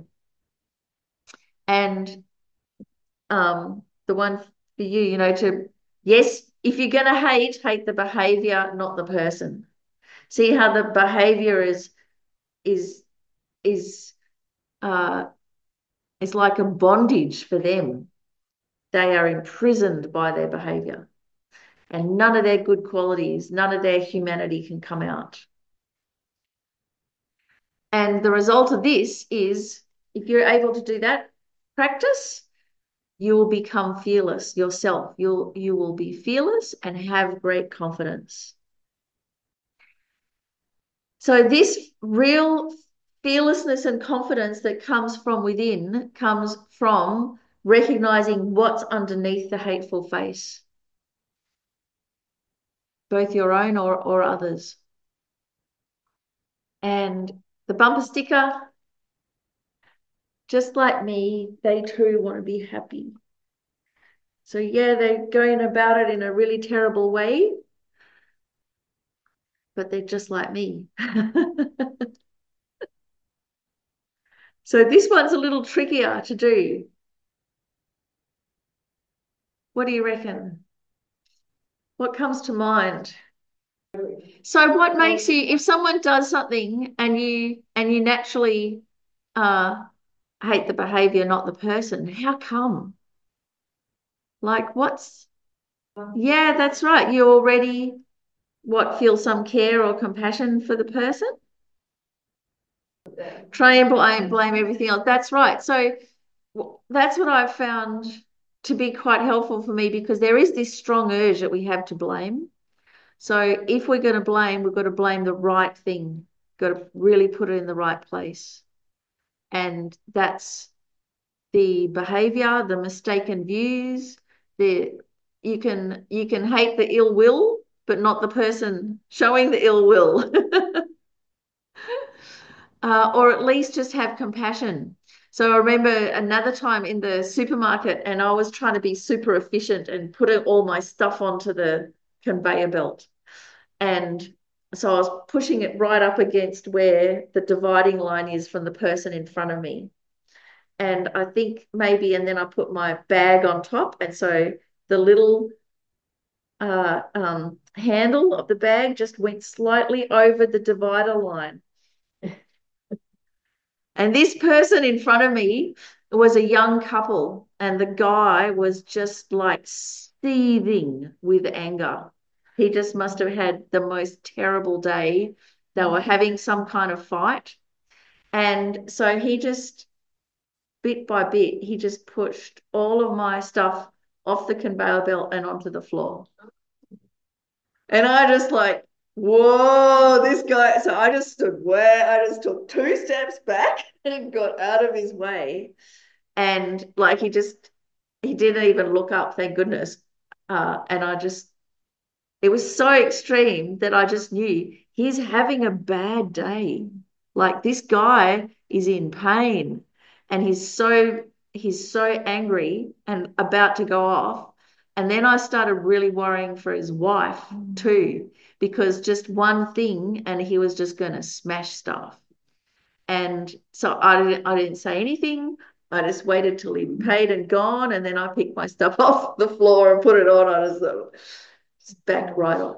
And um, the one for you, you know, to, yes, if you're going to hate, hate the behavior, not the person. See how the behavior is, is, is, uh, is like a bondage for them. They are imprisoned by their behavior. And none of their good qualities, none of their humanity can come out. And the result of this is if you're able to do that practice, you will become fearless yourself. You'll you will be fearless and have great confidence. So this real fearlessness and confidence that comes from within comes from recognizing what's underneath the hateful face, both your own or, or others. And the bumper sticker, just like me, they too want to be happy. So yeah, they're going about it in a really terrible way, but they're just like me. So this one's a little trickier to do. What do you reckon? What comes to mind? So what makes you, if someone does something and you and you naturally uh hate the behavior, not the person, how come? Like what's, yeah, that's right. You already what feel some care or compassion for the person? Try and blame, blame everything else. That's right. So that's what I've found to be quite helpful for me because there is this strong urge that we have to blame. So if we're going to blame, we've got to blame the right thing, got to really put it in the right place. And that's the behavior, the mistaken views, the you can you can hate the ill will, but not the person showing the ill will. Uh, or at least just have compassion. So I remember another time in the supermarket, and I was trying to be super efficient and put all my stuff onto the conveyor belt. And so I was pushing it right up against where the dividing line is from the person in front of me. And I think maybe, and then I put my bag on top. And so the little uh, um, handle of the bag just went slightly over the divider line. And this person in front of me was a young couple, and the guy was just like seething with anger. He just must have had the most terrible day. They were having some kind of fight. And so he just, bit by bit, he just pushed all of my stuff off the conveyor belt and onto the floor. And I just like, whoa, this guy. So I just stood where I just took two steps back and got out of his way. And like he just, he didn't even look up, thank goodness. Uh, and I just, it was so extreme that I just knew he's having a bad day. Like this guy is in pain and he's so he's so angry and about to go off. And then I started really worrying for his wife too, because just one thing and he was just going to smash stuff. And so I didn't I didn't say anything. I just waited till he paid and gone, and then I picked my stuff off the floor and put it on. I just, just backed right off.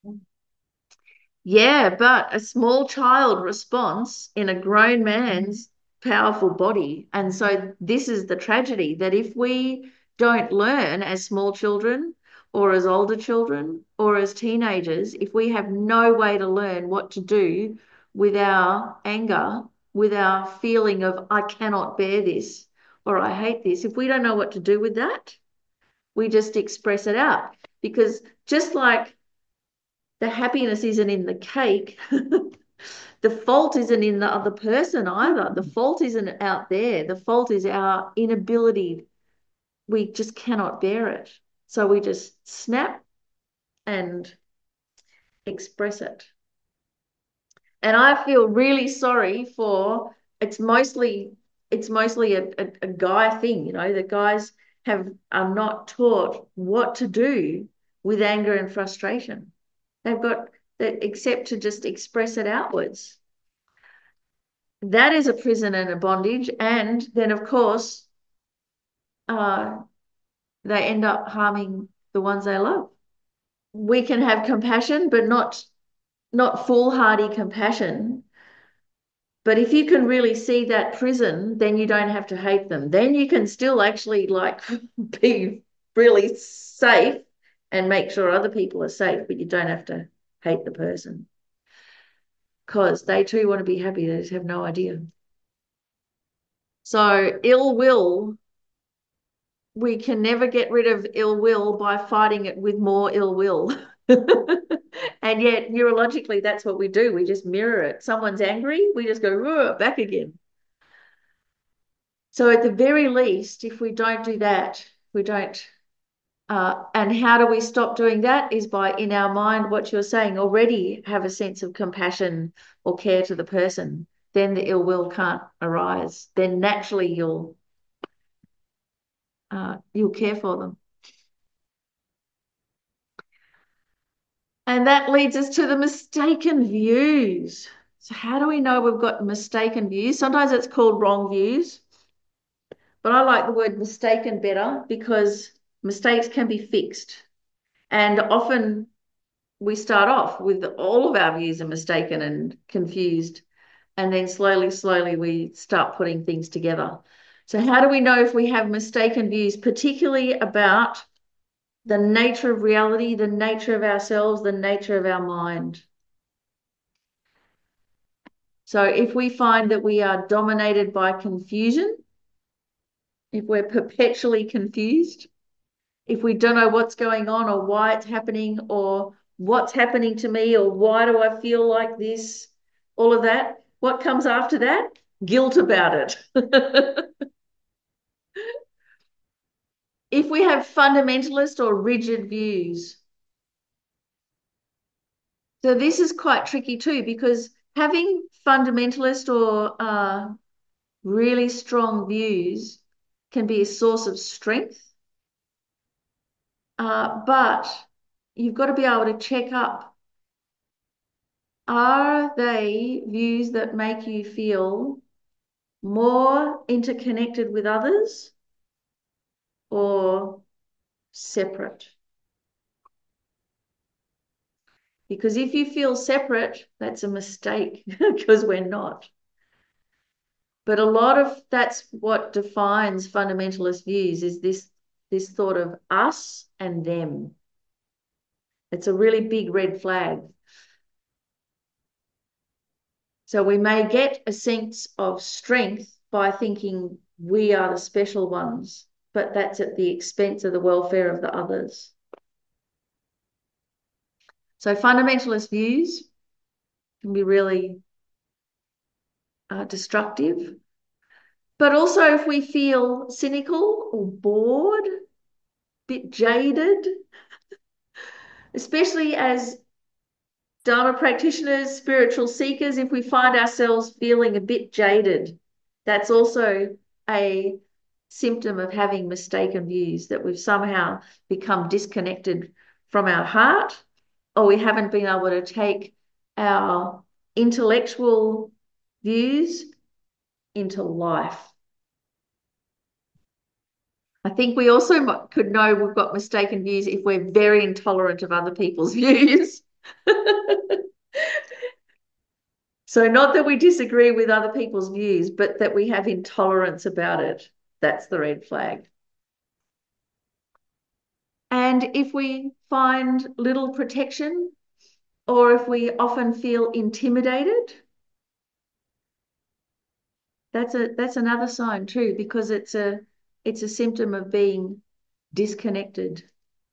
Yeah, but a small child response in a grown man's powerful body. And so this is the tragedy that if we don't learn as small children or as older children or as teenagers, if we have no way to learn what to do with our anger, with our feeling of, I cannot bear this or I hate this, if we don't know what to do with that, we just express it out. Because just like the happiness isn't in the cake. The fault isn't in the other person either. The fault isn't out there. The fault is our inability. We just cannot bear it. So we just snap and express it. And I feel really sorry for it's mostly it's mostly a, a, a guy thing, you know, the guys have are not taught what to do with anger and frustration. They've got that except to just express it outwards. That is a prison and a bondage. And then, of course, uh, they end up harming the ones they love. We can have compassion, but not not foolhardy compassion. But if you can really see that prison, then you don't have to hate them. Then you can still actually like be really safe and make sure other people are safe, but you don't have to hate the person because they too want to be happy. They just have no idea. So ill will, we can never get rid of ill will by fighting it with more ill will. And yet neurologically, that's what we do. We just mirror it. Someone's angry, we just go back again. So at the very least, if we don't do that, we don't. Uh, and how do we stop doing that? Is by in our mind, what you're saying, already have a sense of compassion or care to the person. Then the ill will can't arise. Then naturally you'll uh, you'll care for them. And that leads us to the mistaken views. So how do we know we've got mistaken views? Sometimes it's called wrong views, but I like the word mistaken better because mistakes can be fixed. And often we start off with all of our views are mistaken and confused. And then slowly, slowly we start putting things together. So how do we know if we have mistaken views, particularly about the nature of reality, the nature of ourselves, the nature of our mind? So if we find that we are dominated by confusion, if we're perpetually confused, if we don't know what's going on or why it's happening or what's happening to me or why do I feel like this, all of that, what comes after that? Guilt about it. If we have fundamentalist or rigid views, so this is quite tricky too, because having fundamentalist or uh, really strong views can be a source of strength, uh, but you've got to be able to check up. Are they views that make you feel more interconnected with others or separate? Because if you feel separate, that's a mistake because we're not. But a lot of that's what defines fundamentalist views is this, this thought of us and them. It's a really big red flag. So we may get a sense of strength by thinking we are the special ones, but that's at the expense of the welfare of the others. So fundamentalist views can be really uh, destructive. But also if we feel cynical or bored, a bit jaded, especially as Dharma practitioners, spiritual seekers, if we find ourselves feeling a bit jaded, that's also a symptom of having mistaken views, that we've somehow become disconnected from our heart, or we haven't been able to take our intellectual views into life. I think we also could know we've got mistaken views if we're very intolerant of other people's views. So not that we disagree with other people's views, but that we have intolerance about it. That's the red flag. And if we find little protection, or if we often feel intimidated, that's a that's another sign too, because it's a it's a symptom of being disconnected.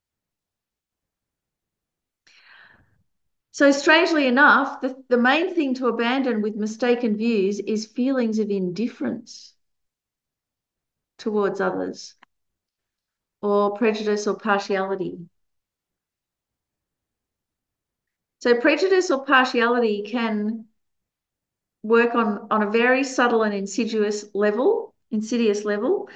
So strangely enough, the, the main thing to abandon with mistaken views is feelings of indifference towards others, or prejudice or partiality. So prejudice or partiality can work on, on a very subtle and insidious level, insidious level.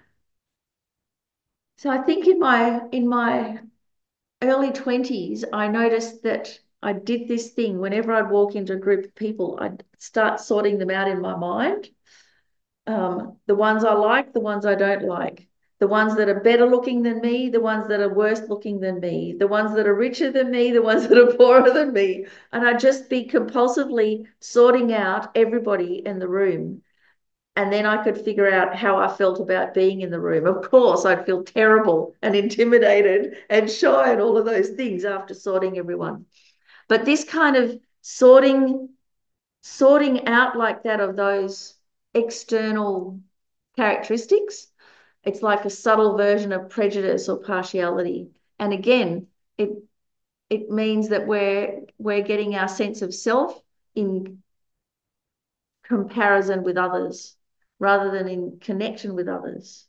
So I think in my in my early twenties, I noticed that I did this thing whenever I'd walk into a group of people, I'd start sorting them out in my mind. Um, the ones I like, the ones I don't like, the ones that are better looking than me, the ones that are worse looking than me, the ones that are richer than me, the ones that are poorer than me. And I'd just be compulsively sorting out everybody in the room. And then I could figure out how I felt about being in the room. Of course, I'd feel terrible and intimidated and shy and all of those things after sorting everyone. But this kind of sorting, sorting out like that of those external characteristics, it's like a subtle version of prejudice or partiality. And again, it it means that we're we're getting our sense of self in comparison with others rather than in connection with others.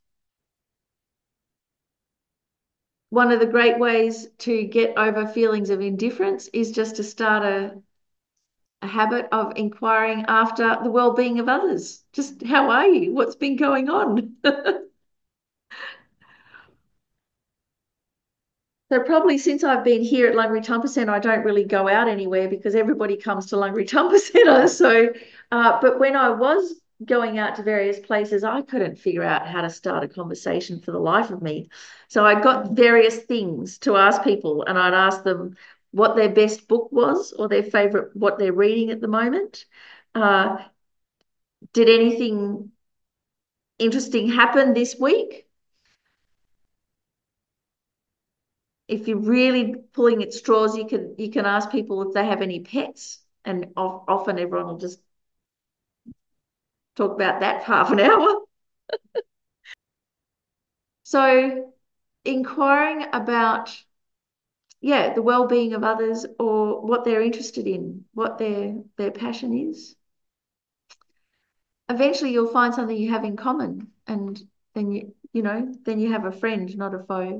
One of the great ways to get over feelings of indifference is just to start a, a habit of inquiring after the well-being of others. Just how are you? What's been going on? So probably since I've been here at Lungri Tumpa Centre, I don't really go out anywhere because everybody comes to Lungri Tumpa Centre. So, uh, but when I was going out to various places, I couldn't figure out how to start a conversation for the life of me. So I got various things to ask people, and I'd ask them what their best book was or their favorite, what they're reading at the moment. Uh, did anything interesting happen this week? If you're really pulling at straws, you can you can ask people if they have any pets, and often everyone will just talk about that for half an hour. So inquiring about, yeah, the well-being of others or what they're interested in, what their their passion is. Eventually you'll find something you have in common, and then you you know, then you have a friend, not a foe.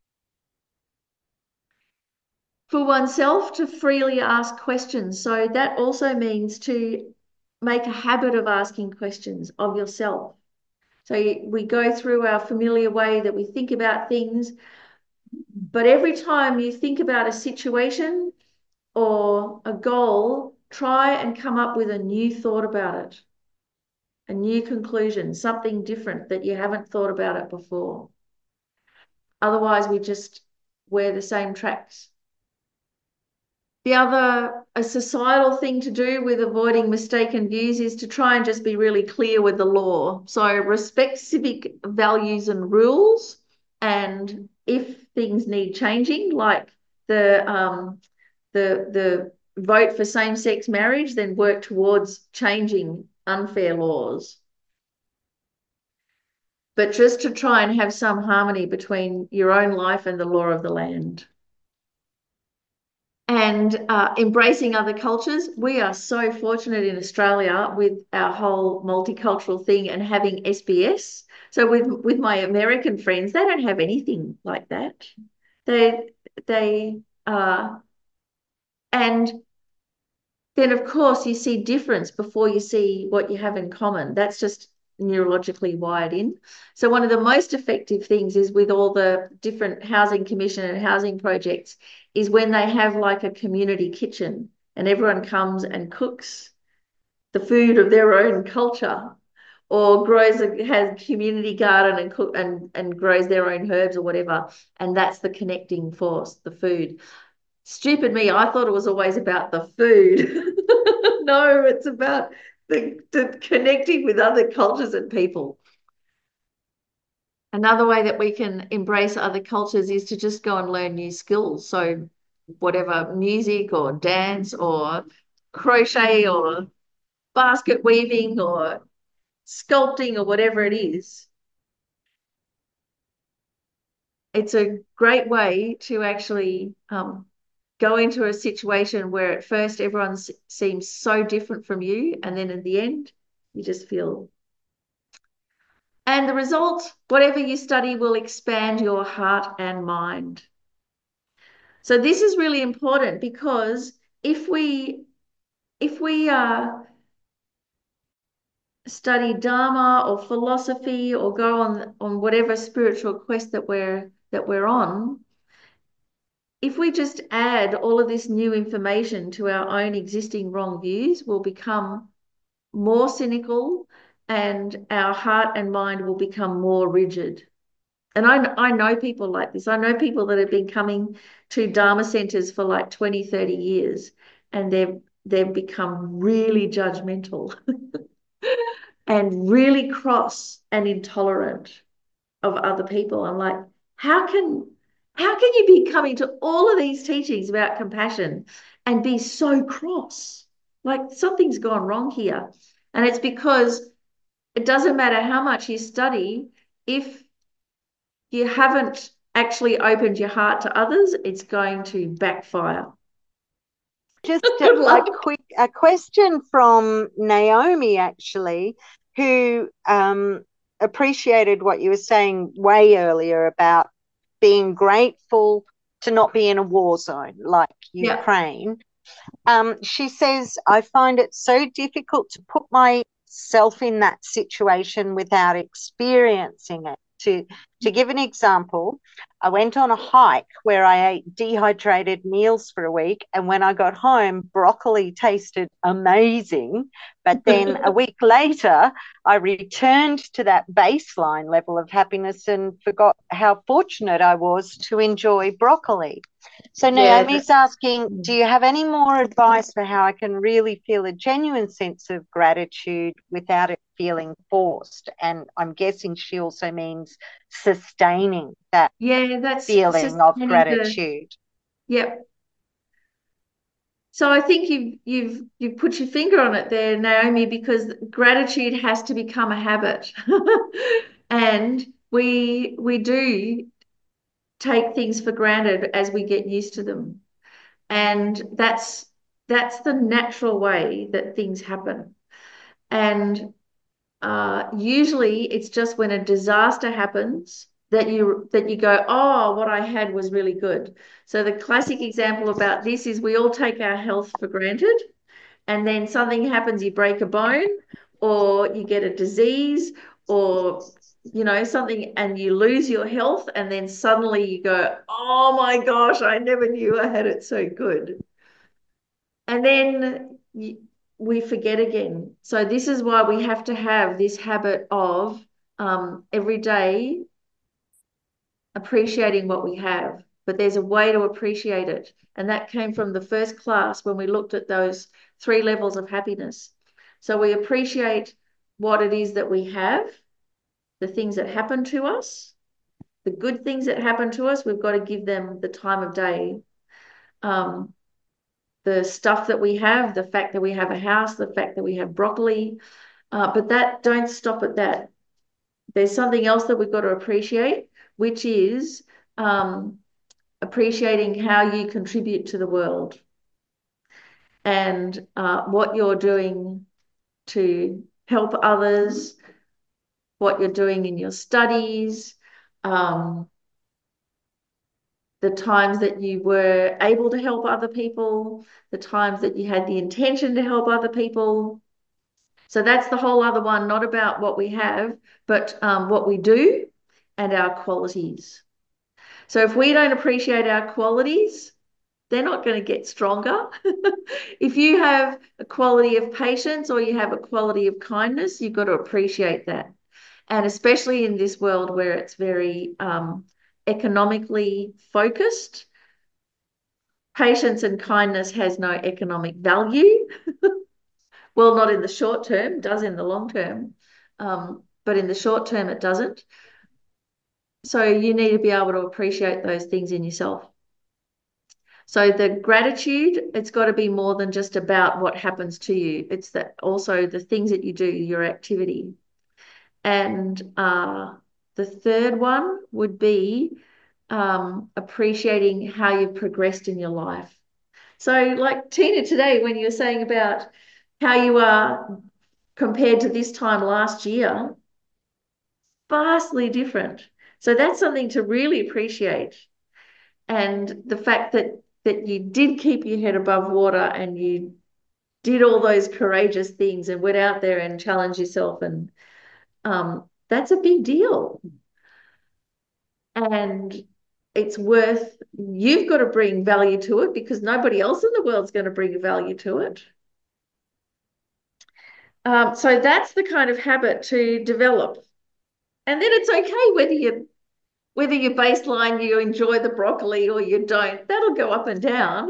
For oneself to freely ask questions. So that also means to make a habit of asking questions of yourself. So we go through our familiar way that we think about things, but every time you think about a situation or a goal, try and come up with a new thought about it, a new conclusion, something different that you haven't thought about it before. Otherwise, we just wear the same tracks. the other, a societal thing to do with avoiding mistaken views is to try and just be really clear with the law. So respect civic values and rules. And if things need changing, like the um, the the vote for same-sex marriage, then work towards changing unfair laws. But just to try and have some harmony between your own life and the law of the land. And uh, embracing other cultures. We are so fortunate in Australia with our whole multicultural thing and having S B S. So with with my American friends, they don't have anything like that. They they uh and then of course you see difference before you see what you have in common. That's just neurologically wired in. So one of the most effective things is with all the different housing commission and housing projects is when they have like a community kitchen and everyone comes and cooks the food of their own culture or grows a, has community garden and cook and, and grows their own herbs or whatever. And that's the connecting force, the food. Stupid me, I thought it was always about the food. No, it's about the, the connecting with other cultures and people. Another way that we can embrace other cultures is to just go and learn new skills. So whatever, music or dance or crochet or basket weaving or sculpting or whatever it is. It's a great way to actually um, go into a situation where at first everyone seems so different from you, and then in the end, you just feel. And the result, whatever you study, will expand your heart and mind. So this is really important because if we if we uh, study Dharma or philosophy or go on on whatever spiritual quest that we're that we're on, if we just add all of this new information to our own existing wrong views, we'll become more cynical and our heart and mind will become more rigid. And I, I know people like this. I know people that have been coming to Dharma centers for like twenty, thirty years and they've they've become really judgmental and really cross and intolerant of other people. I'm like, how can how can you be coming to all of these teachings about compassion and be so cross? Like something's gone wrong here. And it's because it doesn't matter how much you study, if you haven't actually opened your heart to others, it's going to backfire. Just a, a quick a question from Naomi, actually, who um, appreciated what you were saying way earlier about being grateful to not be in a war zone like Ukraine. Yeah. Um, she says, I find it so difficult to put myself in that situation without experiencing it. To, to give an example, I went on a hike where I ate dehydrated meals for a week, and when I got home, broccoli tasted amazing. But then a week later, I returned to that baseline level of happiness and forgot how fortunate I was to enjoy broccoli. So Naomi's yeah, asking, do you have any more advice for how I can really feel a genuine sense of gratitude without it feeling forced? And I'm guessing she also means sustaining that yeah, that's feeling of gratitude. The, yep. So I think you've you've you've put your finger on it there, Naomi, because gratitude has to become a habit. And we we do take things for granted as we get used to them. And that's that's the natural way that things happen. And uh, usually it's just when a disaster happens that you that you go, oh, what I had was really good. So the classic example about this is we all take our health for granted, and then something happens, you break a bone, or you get a disease, or you know something, and you lose your health, and then suddenly you go, oh my gosh, I never knew I had it so good. And then you, we forget again. So this is why we have to have this habit of um, every day appreciating what we have. but there's a way to appreciate it. And that came from the first class when we looked at those three levels of happiness. So we appreciate what it is that we have, the things that happen to us, the good things that happen to us, we've got to give them the time of day. Um, the stuff that we have, the fact that we have a house, the fact that we have broccoli, uh, but that don't stop at that. There's something else that we've got to appreciate, which is um, appreciating how you contribute to the world and uh, what you're doing to help others, what you're doing in your studies, um, the times that you were able to help other people, the times that you had the intention to help other people. So that's the whole other one, not about what we have, but um, what we do and our qualities. So if we don't appreciate our qualities, they're not going to get stronger. If you have a quality of patience or you have a quality of kindness, you've got to appreciate that. And especially in this world where it's very um, economically focused, patience and kindness has no economic value. Well, not in the short term, does in the long term. Um, but in the short term, it doesn't. So you need to be able to appreciate those things in yourself. So the gratitude, it's got to be more than just about what happens to you. It's that also the things that you do, your activity. And uh, the third one would be um, appreciating how you've progressed in your life. So like Tina today, when you were saying about how you are compared to this time last year, vastly different. So that's something to really appreciate. And the fact that that you did keep your head above water and you did all those courageous things and went out there and challenged yourself, and um, that's a big deal. And it's worth, you've got to bring value to it because nobody else in the world's going to bring value to it. Um, so that's the kind of habit to develop. And then it's okay whether you whether your baseline you enjoy the broccoli or you don't. That'll go up and down.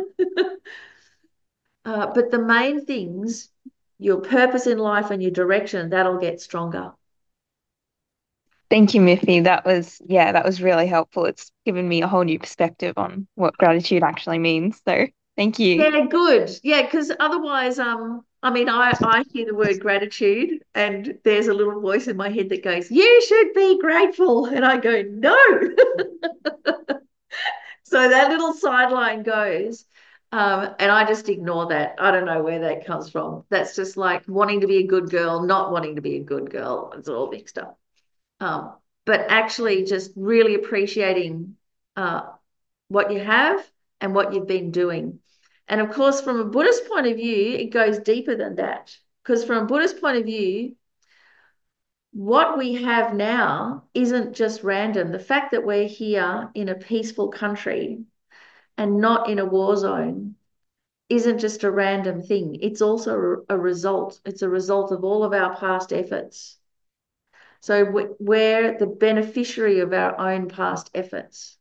uh, but the main things, your purpose in life and your direction, that'll get stronger. Thank you, Miffy. That was, yeah, that was really helpful. It's given me a whole new perspective on what gratitude actually means. So thank you. Yeah, good. Yeah, because otherwise, um, I mean, I I hear the word gratitude, and there's a little voice in my head that goes, "You should be grateful," and I go, "No." So that little sideline goes, um, and I just ignore that. I don't know where that comes from. That's just like wanting to be a good girl, not wanting to be a good girl. It's all mixed up. Um, but actually, just really appreciating uh, what you have and what you've been doing. And of course, from a Buddhist point of view, it goes deeper than that. Because from a Buddhist point of view, what we have now isn't just random. The fact that we're here in a peaceful country and not in a war zone isn't just a random thing. It's also a result. It's a result of all of our past efforts. So we're the beneficiary of our own past efforts.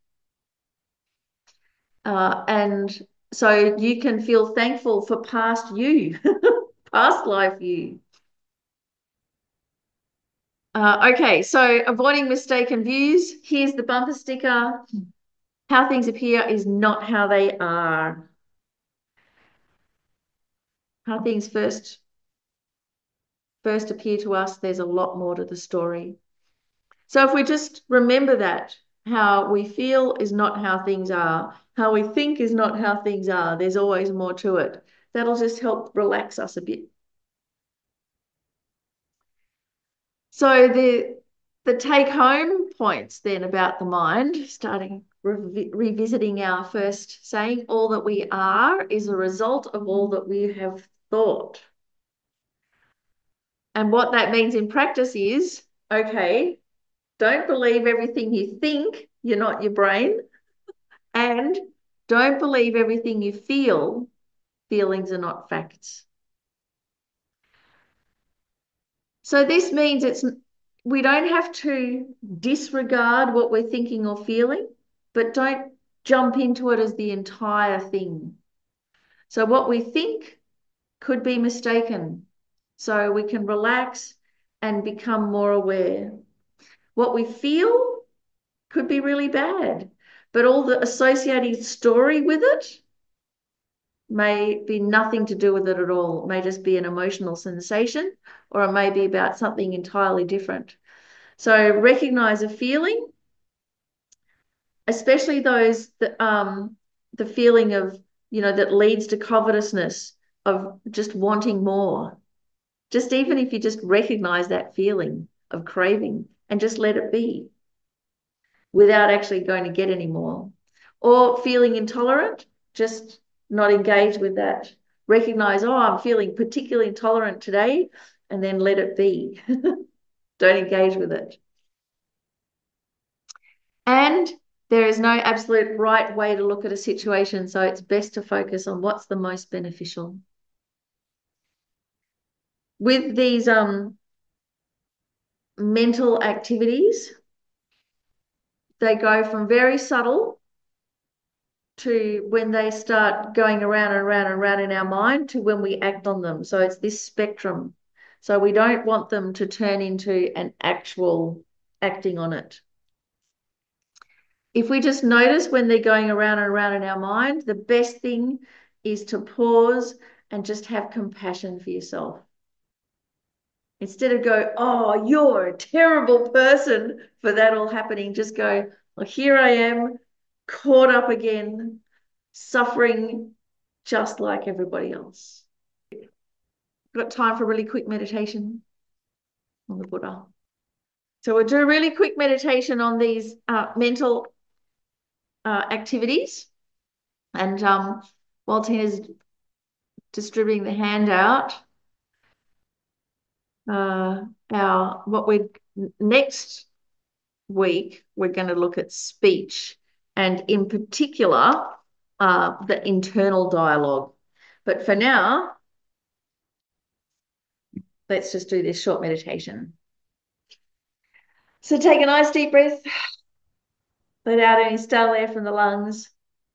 Uh, and so you can feel thankful for past you, past life you. Uh, okay, so avoiding mistaken views. Here's the bumper sticker. How things appear is not how they are. How things first first appear to us, there's a lot more to the story. So if we just remember that, how we feel is not how things are, how we think is not how things are, there's always more to it. That'll just help relax us a bit. So the the take home points then about the mind, starting re revisiting our first saying, all that we are is a result of all that we have thought. And what that means in practice is, okay, don't believe everything you think, you're not your brain, and don't believe everything you feel, feelings are not facts. So this means it's we don't have to disregard what we're thinking or feeling, but don't jump into it as the entire thing. So what we think could be mistaken. So we can relax and become more aware. What we feel could be really bad, but all the associated story with it may be nothing to do with it at all. It may just be an emotional sensation, or it may be about something entirely different. So recognize a feeling, especially those that um the feeling of, you know, that leads to covetousness, of just wanting more. Just even if you just recognize that feeling of craving and just let it be without actually going to get any more. Or feeling intolerant, just not engage with that. Recognize, oh, I'm feeling particularly intolerant today, and then let it be. Don't engage with it. And there is no absolute right way to look at a situation, so it's best to focus on what's the most beneficial. With these um, mental activities, they go from very subtle to when they start going around and around and around in our mind to when we act on them. So it's this spectrum. So we don't want them to turn into an actual acting on it. If we just notice when they're going around and around in our mind, the best thing is to pause and just have compassion for yourself. Instead of go, oh, you're a terrible person for that all happening, just go, well, here I am, caught up again, suffering just like everybody else. Got time for a really quick meditation on the Buddha. So we'll do a really quick meditation on these uh, mental uh, activities. And um, while Tina's distributing the handout, uh, our what we next week we're going to look at speech, and in particular uh, the internal dialogue. But for now, let's just do this short meditation. So take a nice deep breath, let out any stale air from the lungs.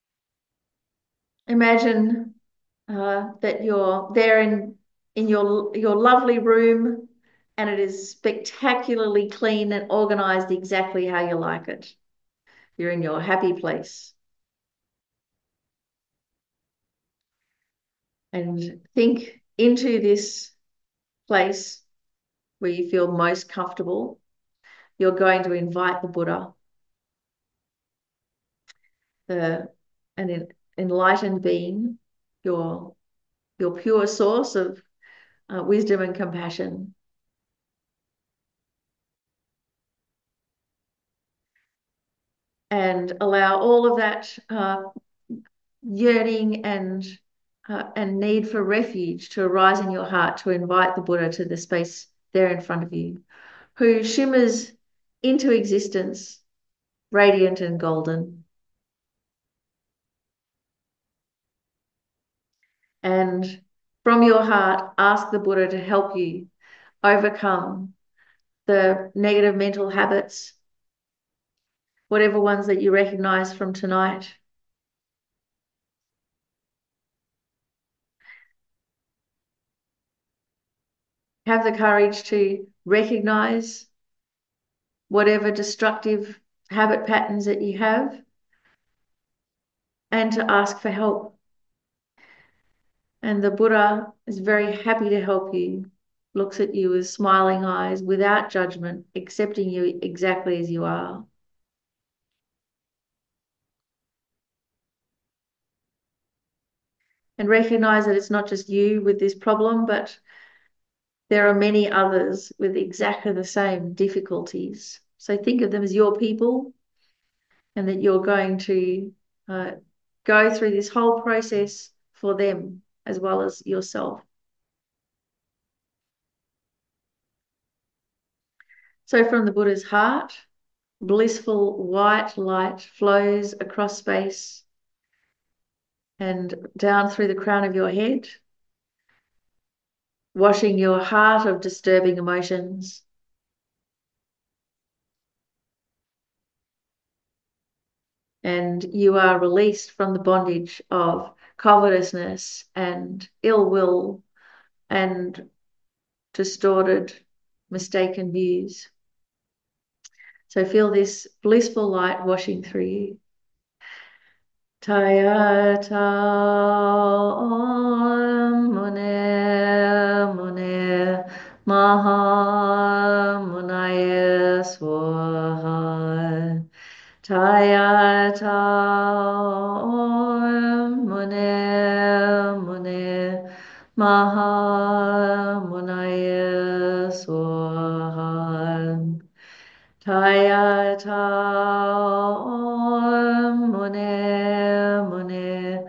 Imagine uh, that you're there in in your your lovely room, and it is spectacularly clean and organized exactly how you like it. You're in your happy place. And think into this place where you feel most comfortable. You're going to invite the Buddha, the an enlightened being, your your pure source of uh, wisdom and compassion. And allow all of that uh, yearning and uh, and need for refuge to arise in your heart, to invite the Buddha to the space there in front of you, who shimmers into existence, radiant and golden. And from your heart, ask the Buddha to help you overcome the negative mental habits, whatever ones that you recognize from tonight. Have the courage to recognize whatever destructive habit patterns that you have, and to ask for help. And the Buddha is very happy to help you, looks at you with smiling eyes, without judgment, accepting you exactly as you are. And recognize that it's not just you with this problem, but there are many others with exactly the same difficulties. So think of them as your people, and that you're going to uh, go through this whole process for them as well as yourself. So from the Buddha's heart, blissful white light flows across space and down through the crown of your head, washing your heart of disturbing emotions. and you are released from the bondage of covetousness and ill will and distorted, mistaken views. So feel this blissful light washing through you. Tayata Om Mune Mune Maha Munaya Swaha. Tayata Om Mune Mune Maha Munaya Swaha. Tayata Om Mune Mune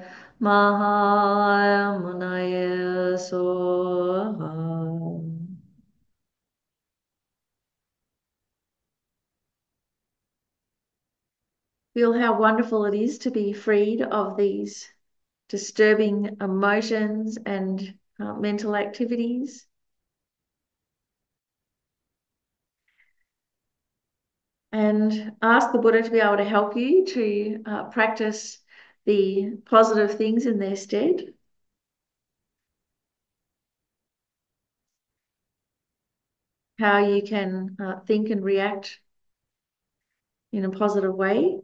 Maha Munaya Soha. Feel how wonderful it is to be freed of these disturbing emotions and uh, mental activities. And ask the Buddha to be able to help you to uh, practice the positive things in their stead. How you can uh, think and react in a positive way.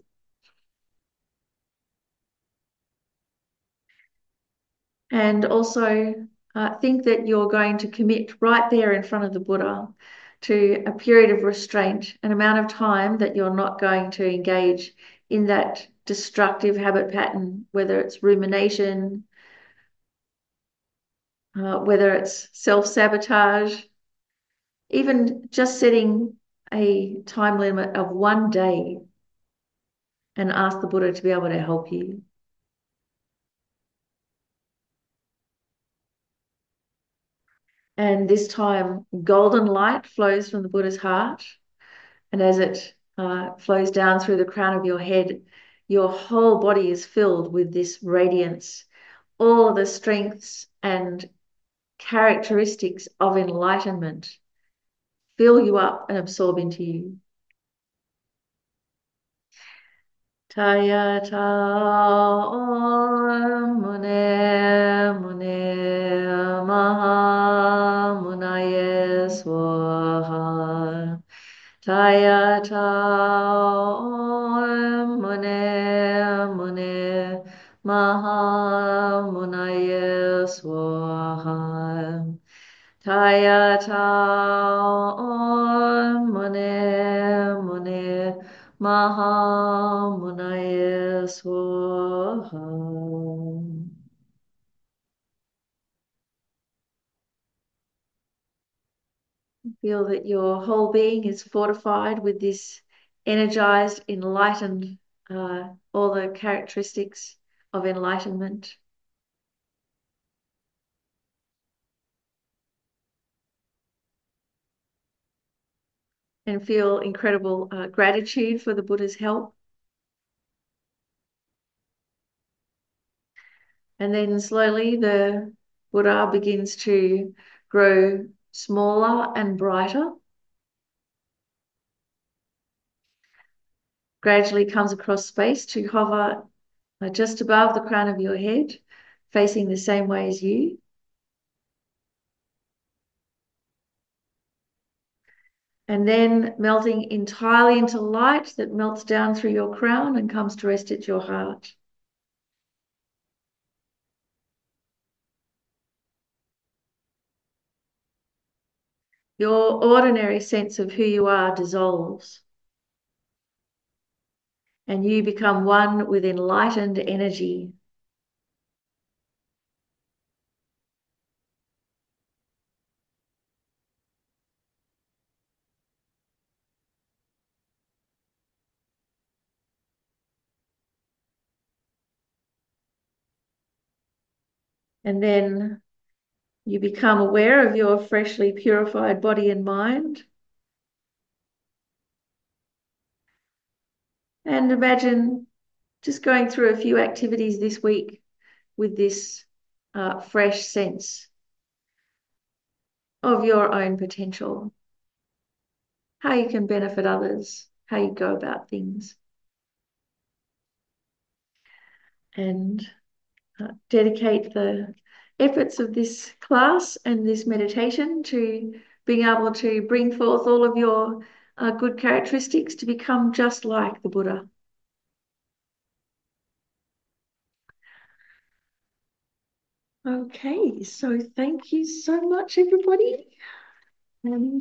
And also uh, think that you're going to commit right there in front of the Buddha to a period of restraint, an amount of time that you're not going to engage in that destructive habit pattern, whether it's rumination, uh, whether it's self-sabotage, even just setting a time limit of one day and ask the Buddha to be able to help you. And this time, golden light flows from the Buddha's heart. And as it uh, flows down through the crown of your head, your whole body is filled with this radiance, all of the strengths and characteristics of enlightenment fill you up and absorb into you. Tayata Om Mune Mune Maha Munaya Swaha. Tayata Om Mune Mune Maha Munaya Swaha. Tayata Om Mune Mune Maha Munaya Swaha. Feel that your whole being is fortified with this energized, enlightened, uh, all the characteristics of enlightenment. And feel incredible uh, gratitude for the Buddha's help. And then slowly the Buddha begins to grow smaller and brighter. Gradually comes across space to hover uh, just above the crown of your head, facing the same way as you. And then melting entirely into light that melts down through your crown and comes to rest at your heart. Your ordinary sense of who you are dissolves, and you become one with enlightened energy. And then you become aware of your freshly purified body and mind. And imagine just going through a few activities this week with this uh, fresh sense of your own potential, how you can benefit others, how you go about things. and uh, dedicate the efforts of this class and this meditation to being able to bring forth all of your uh, good characteristics to become just like the Buddha. Okay, so thank you so much, everybody. And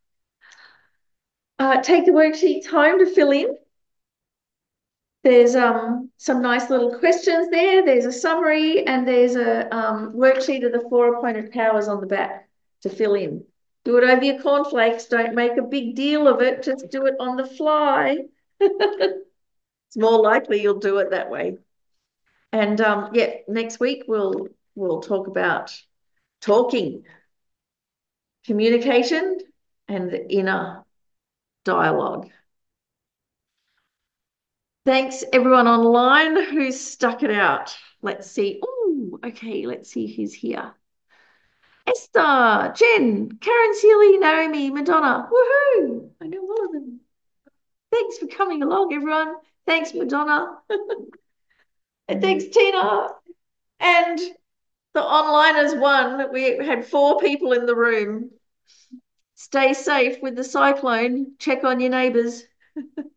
uh, take the worksheets home to fill in. There's um, some nice little questions there. There's a summary and there's a um, worksheet of the four appointed powers on the back to fill in. Do it over your cornflakes. Don't make a big deal of it. Just do it on the fly. It's more likely you'll do it that way. And um, yeah, next week we'll we'll talk about talking, communication, and the inner dialogue. Thanks everyone online who's stuck it out. Let's see. Oh, okay, let's see who's here. Esther, Jen, Karen Seeley, Naomi, Madonna. Woohoo! I know all of them. Thanks for coming along, everyone. Thanks, Madonna. And thanks, Tina. And the onliners won. We had four people in the room. Stay safe with the cyclone. Check on your neighbours.